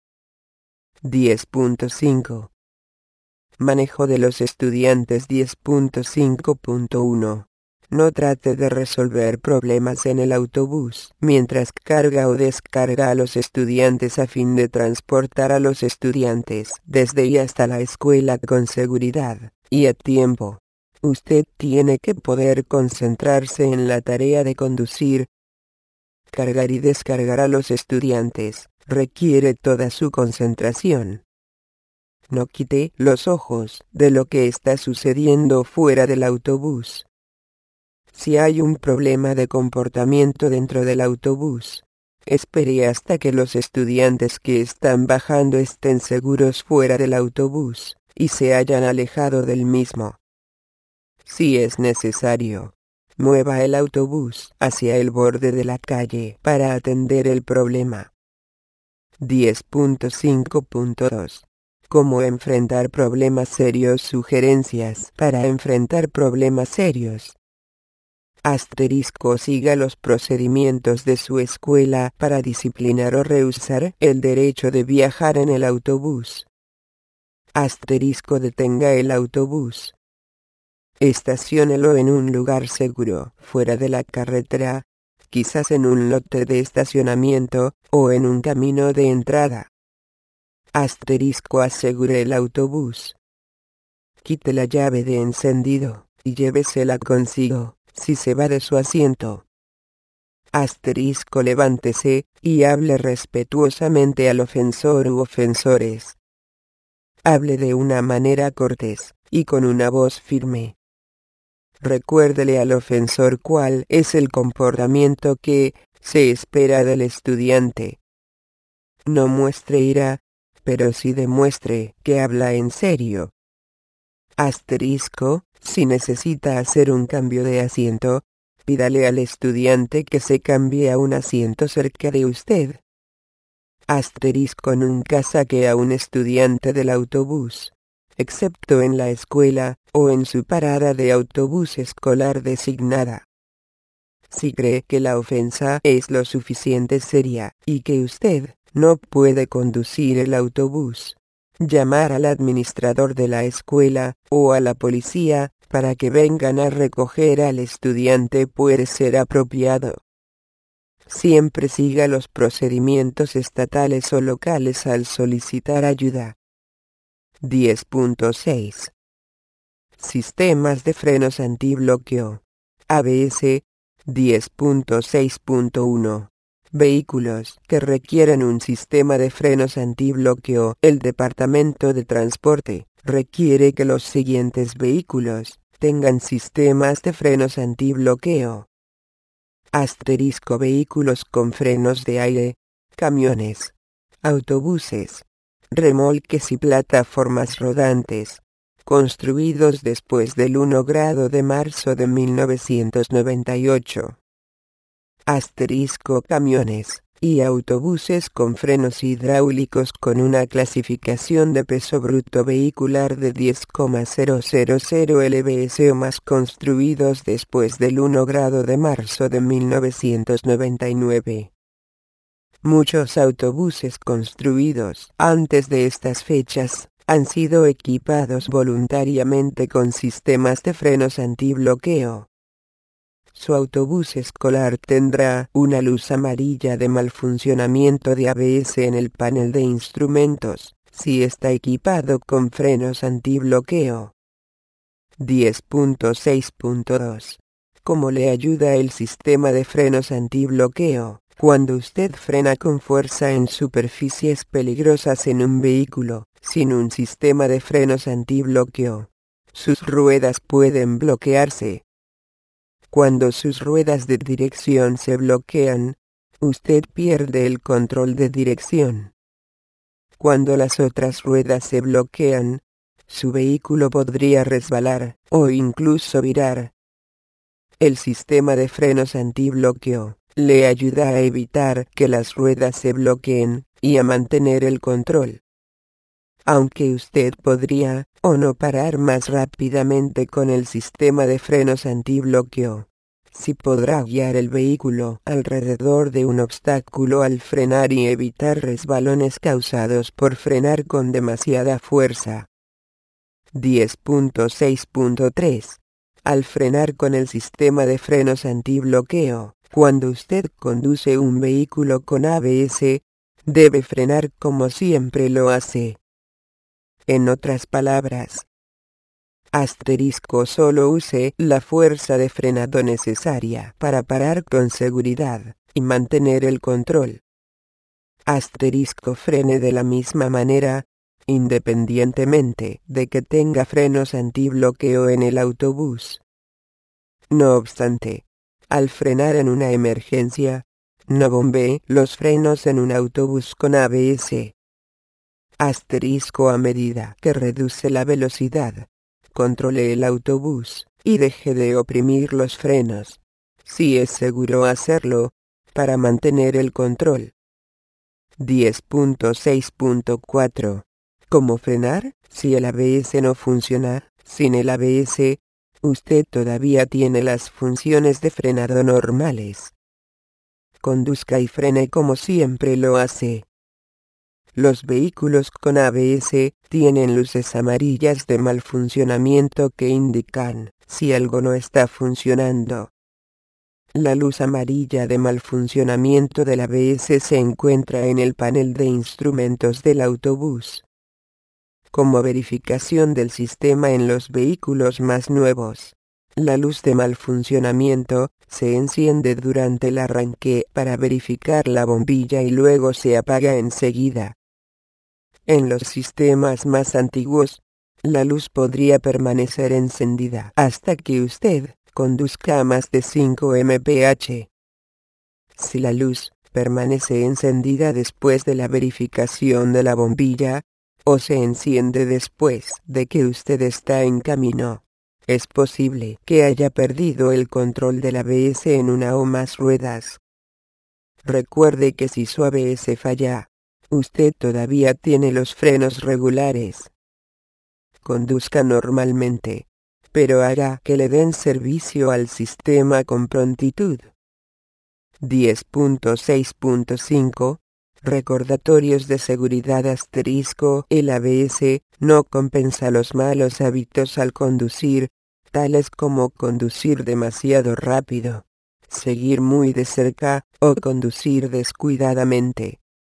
10.5. Manejo de los estudiantes. 10.5.1. No trate de resolver problemas en el autobús mientras carga o descarga a los estudiantes a fin de transportar a los estudiantes desde y hasta la escuela con seguridad y a tiempo. Usted tiene que poder concentrarse en la tarea de conducir. Cargar y descargar a los estudiantes requiere toda su concentración. No quite los ojos de lo que está sucediendo fuera del autobús. Si hay un problema de comportamiento dentro del autobús, espere hasta que los estudiantes que están bajando estén seguros fuera del autobús y se hayan alejado del mismo. Si es necesario, mueva el autobús hacia el borde de la calle para atender el problema. 10.5.2. Cómo enfrentar problemas serios. Sugerencias para enfrentar problemas serios. Siga los procedimientos de su escuela para disciplinar o rehusar el derecho de viajar en el autobús. Detenga el autobús. Estaciónelo en un lugar seguro, fuera de la carretera, quizás en un lote de estacionamiento o en un camino de entrada. Asegure el autobús. Quite la llave de encendido y llévesela consigo si se va de su asiento. Levántese y hable respetuosamente al ofensor u ofensores. Hable de una manera cortés y con una voz firme. Recuérdele al ofensor cuál es el comportamiento que se espera del estudiante. No muestre ira, pero sí demuestre que habla en serio. Si necesita hacer un cambio de asiento, pídale al estudiante que se cambie a un asiento cerca de usted. Nunca saque a un estudiante del autobús, excepto en la escuela o en su parada de autobús escolar designada. Si cree que la ofensa es lo suficiente seria y que usted no puede conducir el autobús, llamar al administrador de la escuela o a la policía para que vengan a recoger al estudiante puede ser apropiado. Siempre siga los procedimientos estatales o locales al solicitar ayuda. 10.6. Sistemas de frenos antibloqueo. ABS. 10.6.1. Vehículos que requieren un sistema de frenos antibloqueo. El Departamento de Transporte requiere que los siguientes vehículos tengan sistemas de frenos antibloqueo. Vehículos con frenos de aire, camiones, autobuses, remolques y plataformas rodantes, construidos después del 1 de marzo de 1998. Camiones y autobuses con frenos hidráulicos con una clasificación de peso bruto vehicular de 10,000 lbs o más construidos después del 1 de marzo de 1999. Muchos autobuses construidos antes de estas fechas han sido equipados voluntariamente con sistemas de frenos antibloqueo. Su autobús escolar tendrá una luz amarilla de mal funcionamiento de ABS en el panel de instrumentos, si está equipado con frenos antibloqueo. 10.6.2. ¿Cómo le ayuda el sistema de frenos antibloqueo? Cuando usted frena con fuerza en superficies peligrosas en un vehículo, sin un sistema de frenos antibloqueo, sus ruedas pueden bloquearse. Cuando sus ruedas de dirección se bloquean, usted pierde el control de dirección. Cuando las otras ruedas se bloquean, su vehículo podría resbalar, o incluso virar. El sistema de frenos antibloqueo le ayuda a evitar que las ruedas se bloqueen, y a mantener el control. Aunque usted podría, o no parar más rápidamente con el sistema de frenos antibloqueo, sí podrá guiar el vehículo alrededor de un obstáculo al frenar y evitar resbalones causados por frenar con demasiada fuerza. 10.6.3. Al frenar con el sistema de frenos antibloqueo, cuando usted conduce un vehículo con ABS, debe frenar como siempre lo hace. En otras palabras, solo use la fuerza de frenado necesaria para parar con seguridad y mantener el control. Frene de la misma manera, independientemente de que tenga frenos antibloqueo en el autobús. No obstante, al frenar en una emergencia, no bombee los frenos en un autobús con ABS. A medida que reduce la velocidad, controle el autobús y deje de oprimir los frenos, si es seguro hacerlo, para mantener el control. 10.6.4. ¿Cómo frenar si el ABS no funciona? Sin el ABS, usted todavía tiene las funciones de frenado normales. Conduzca y frene como siempre lo hace. Los vehículos con ABS tienen luces amarillas de mal funcionamiento que indican si algo no está funcionando. La luz amarilla de mal funcionamiento del ABS se encuentra en el panel de instrumentos del autobús. Como verificación del sistema en los vehículos más nuevos, la luz de mal funcionamiento se enciende durante el arranque para verificar la bombilla y luego se apaga enseguida. En los sistemas más antiguos, la luz podría permanecer encendida hasta que usted conduzca a más de 5 mph. Si la luz permanece encendida después de la verificación de la bombilla, o se enciende después de que usted está en camino, es posible que haya perdido el control del ABS en una o más ruedas. Recuerde que si su ABS falla, usted todavía tiene los frenos regulares. Conduzca normalmente, pero haga que le den servicio al sistema con prontitud. 10.6.5. Recordatorios de seguridad El ABS no compensa los malos hábitos al conducir, tales como conducir demasiado rápido, seguir muy de cerca o conducir descuidadamente.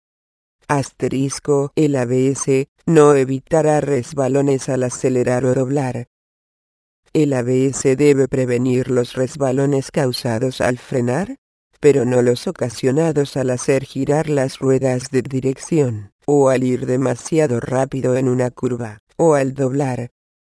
El ABS no evitará resbalones al acelerar o doblar. El ABS debe prevenir los resbalones causados al frenar, pero no los ocasionados al hacer girar las ruedas de dirección, o al ir demasiado rápido en una curva, o al doblar.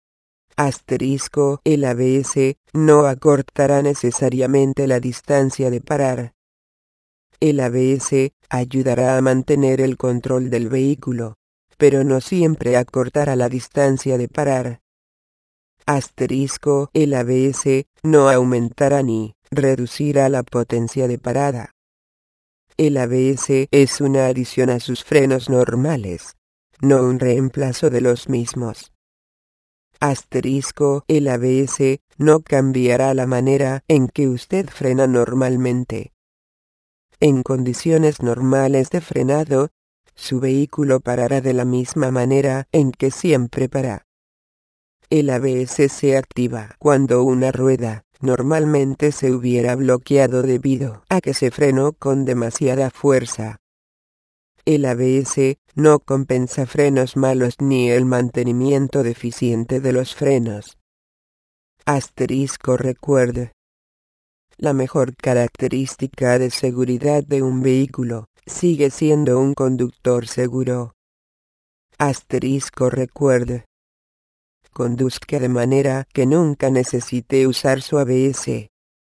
El ABS no acortará necesariamente la distancia de parar. El ABS ayudará a mantener el control del vehículo, pero no siempre acortará la distancia de parar. El ABS no aumentará ni reducirá la potencia de parada. El ABS es una adición a sus frenos normales, no un reemplazo de los mismos. El ABS no cambiará la manera en que usted frena normalmente. En condiciones normales de frenado, su vehículo parará de la misma manera en que siempre para. El ABS se activa cuando una rueda normalmente se hubiera bloqueado debido a que se frenó con demasiada fuerza. El ABS no compensa frenos malos ni el mantenimiento deficiente de los frenos. Recuerde. La mejor característica de seguridad de un vehículo sigue siendo un conductor seguro. Recuerde. Conduzca de manera que nunca necesite usar su ABS.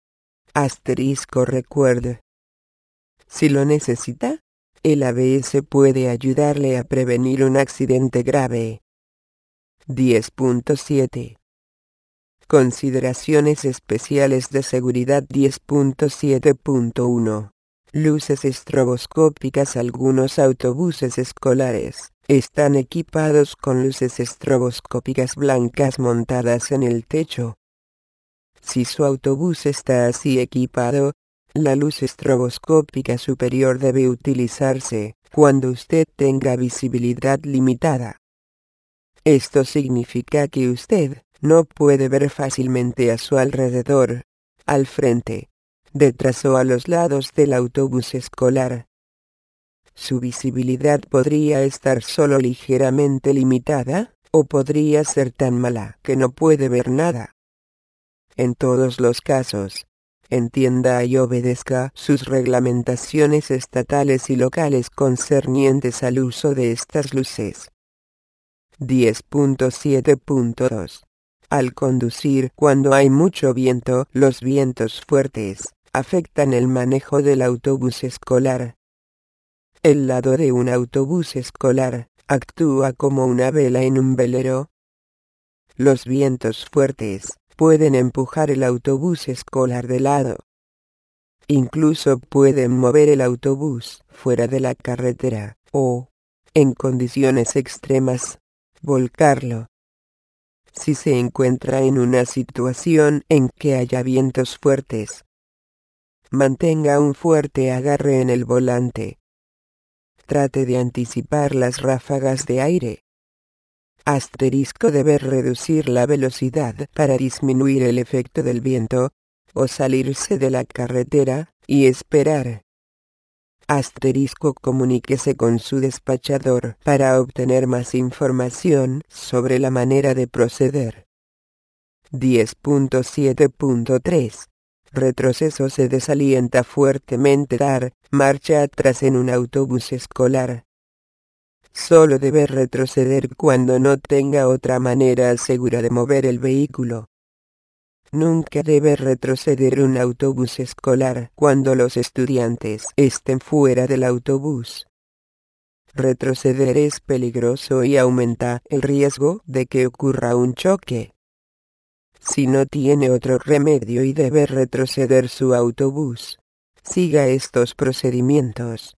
Recuerde. Si lo necesita, el ABS puede ayudarle a prevenir un accidente grave. 10.7. Consideraciones especiales de seguridad. 10.7.1. Luces estroboscópicas. Algunos autobuses escolares están equipados con luces estroboscópicas blancas montadas en el techo. Si su autobús está así equipado, la luz estroboscópica superior debe utilizarse cuando usted tenga visibilidad limitada. Esto significa que usted no puede ver fácilmente a su alrededor, al frente, detrás o a los lados del autobús escolar. Su visibilidad podría estar solo ligeramente limitada, o podría ser tan mala que no puede ver nada. En todos los casos, entienda y obedezca sus reglamentaciones estatales y locales concernientes al uso de estas luces. 10.7.2. Al conducir cuando hay mucho viento, los vientos fuertes afectan el manejo del autobús escolar. El lado de un autobús escolar actúa como una vela en un velero. Los vientos fuertes pueden empujar el autobús escolar de lado. Incluso pueden mover el autobús fuera de la carretera o, en condiciones extremas, volcarlo. Si se encuentra en una situación en que haya vientos fuertes, mantenga un fuerte agarre en el volante. Trate de anticipar las ráfagas de aire. Debe reducir la velocidad para disminuir el efecto del viento, o salirse de la carretera y esperar. Comuníquese con su despachador para obtener más información sobre la manera de proceder. 10.7.3. Retroceso. Se desalienta fuertemente dar marcha atrás en un autobús escolar. Solo debe retroceder cuando no tenga otra manera segura de mover el vehículo. Nunca debe retroceder un autobús escolar cuando los estudiantes estén fuera del autobús. Retroceder es peligroso y aumenta el riesgo de que ocurra un choque. Si no tiene otro remedio y debe retroceder su autobús, siga estos procedimientos.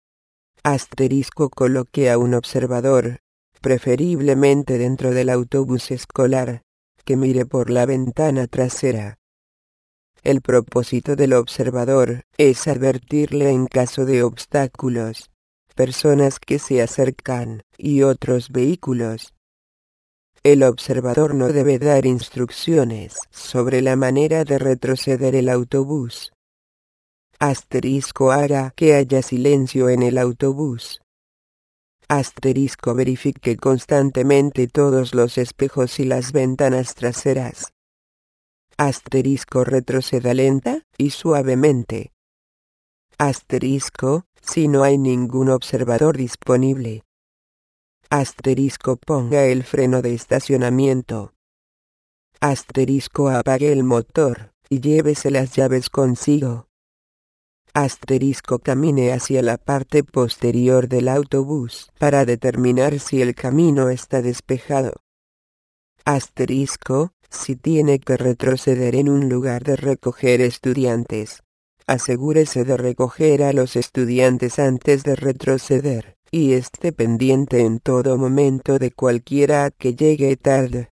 Coloque a un observador, preferiblemente dentro del autobús escolar, que mire por la ventana trasera. El propósito del observador es advertirle en caso de obstáculos, personas que se acercan y otros vehículos. El observador no debe dar instrucciones sobre la manera de retroceder el autobús. Haga que haya silencio en el autobús. Verifique constantemente todos los espejos y las ventanas traseras. Retroceda lenta y suavemente. Si no hay ningún observador disponible. Ponga el freno de estacionamiento. Apague el motor y llévese las llaves consigo. Camine hacia la parte posterior del autobús para determinar si el camino está despejado. Si tiene que retroceder en un lugar de recoger estudiantes, asegúrese de recoger a los estudiantes antes de retroceder, y esté pendiente en todo momento de cualquiera que llegue tarde.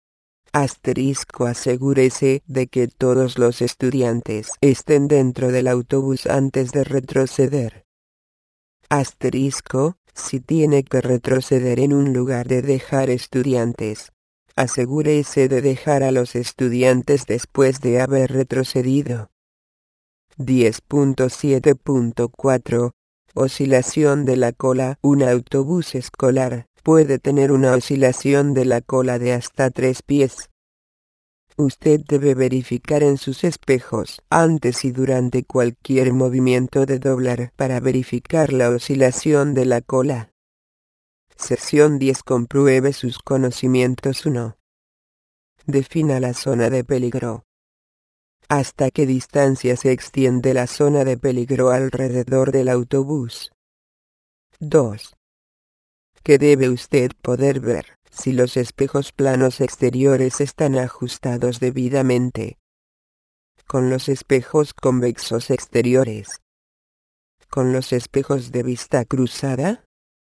Asegúrese de que todos los estudiantes estén dentro del autobús antes de retroceder. Si tiene que retroceder en un lugar de dejar estudiantes, asegúrese de dejar a los estudiantes después de haber retrocedido. 10.7.4. Oscilación de la cola. Un autobús escolar puede tener una oscilación de la cola de hasta 3 pies. Usted debe verificar en sus espejos antes y durante cualquier movimiento de doblar para verificar la oscilación de la cola. Sesión 10. Compruebe sus conocimientos. 1. Defina la zona de peligro. ¿Hasta qué distancia se extiende la zona de peligro alrededor del autobús? 2. ¿Qué debe usted poder ver si los espejos planos exteriores están ajustados debidamente? Con los espejos convexos exteriores. ¿Con los espejos de vista cruzada?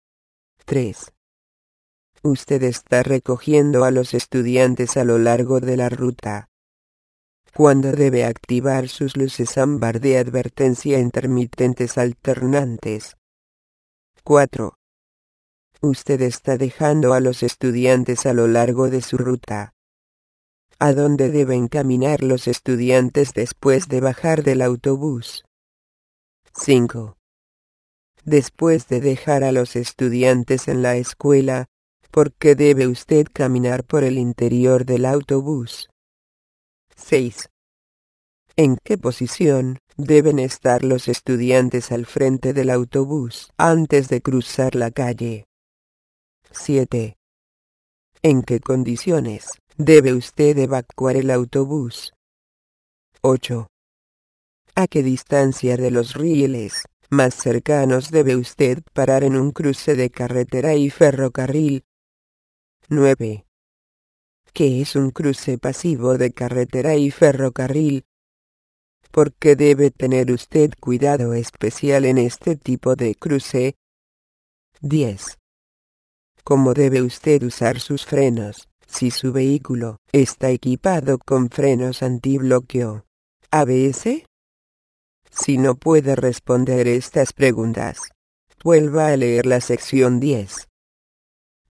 3. Usted está recogiendo a los estudiantes a lo largo de la ruta. ¿Cuándo debe activar sus luces ámbar de advertencia intermitentes alternantes? 4. Usted está dejando a los estudiantes a lo largo de su ruta. ¿A dónde deben caminar los estudiantes después de bajar del autobús? 5. Después de dejar a los estudiantes en la escuela, ¿por qué debe usted caminar por el interior del autobús? 6. ¿En qué posición deben estar los estudiantes al frente del autobús antes de cruzar la calle? 7. ¿En qué condiciones debe usted evacuar el autobús? 8. ¿A qué distancia de los rieles más cercanos debe usted parar en un cruce de carretera y ferrocarril? 9. ¿Qué es un cruce pasivo de carretera y ferrocarril? ¿Por qué debe tener usted cuidado especial en este tipo de cruce? 10. ¿Cómo debe usted usar sus frenos si su vehículo está equipado con frenos antibloqueo ABS? Si no puede responder estas preguntas, vuelva a leer la sección 10.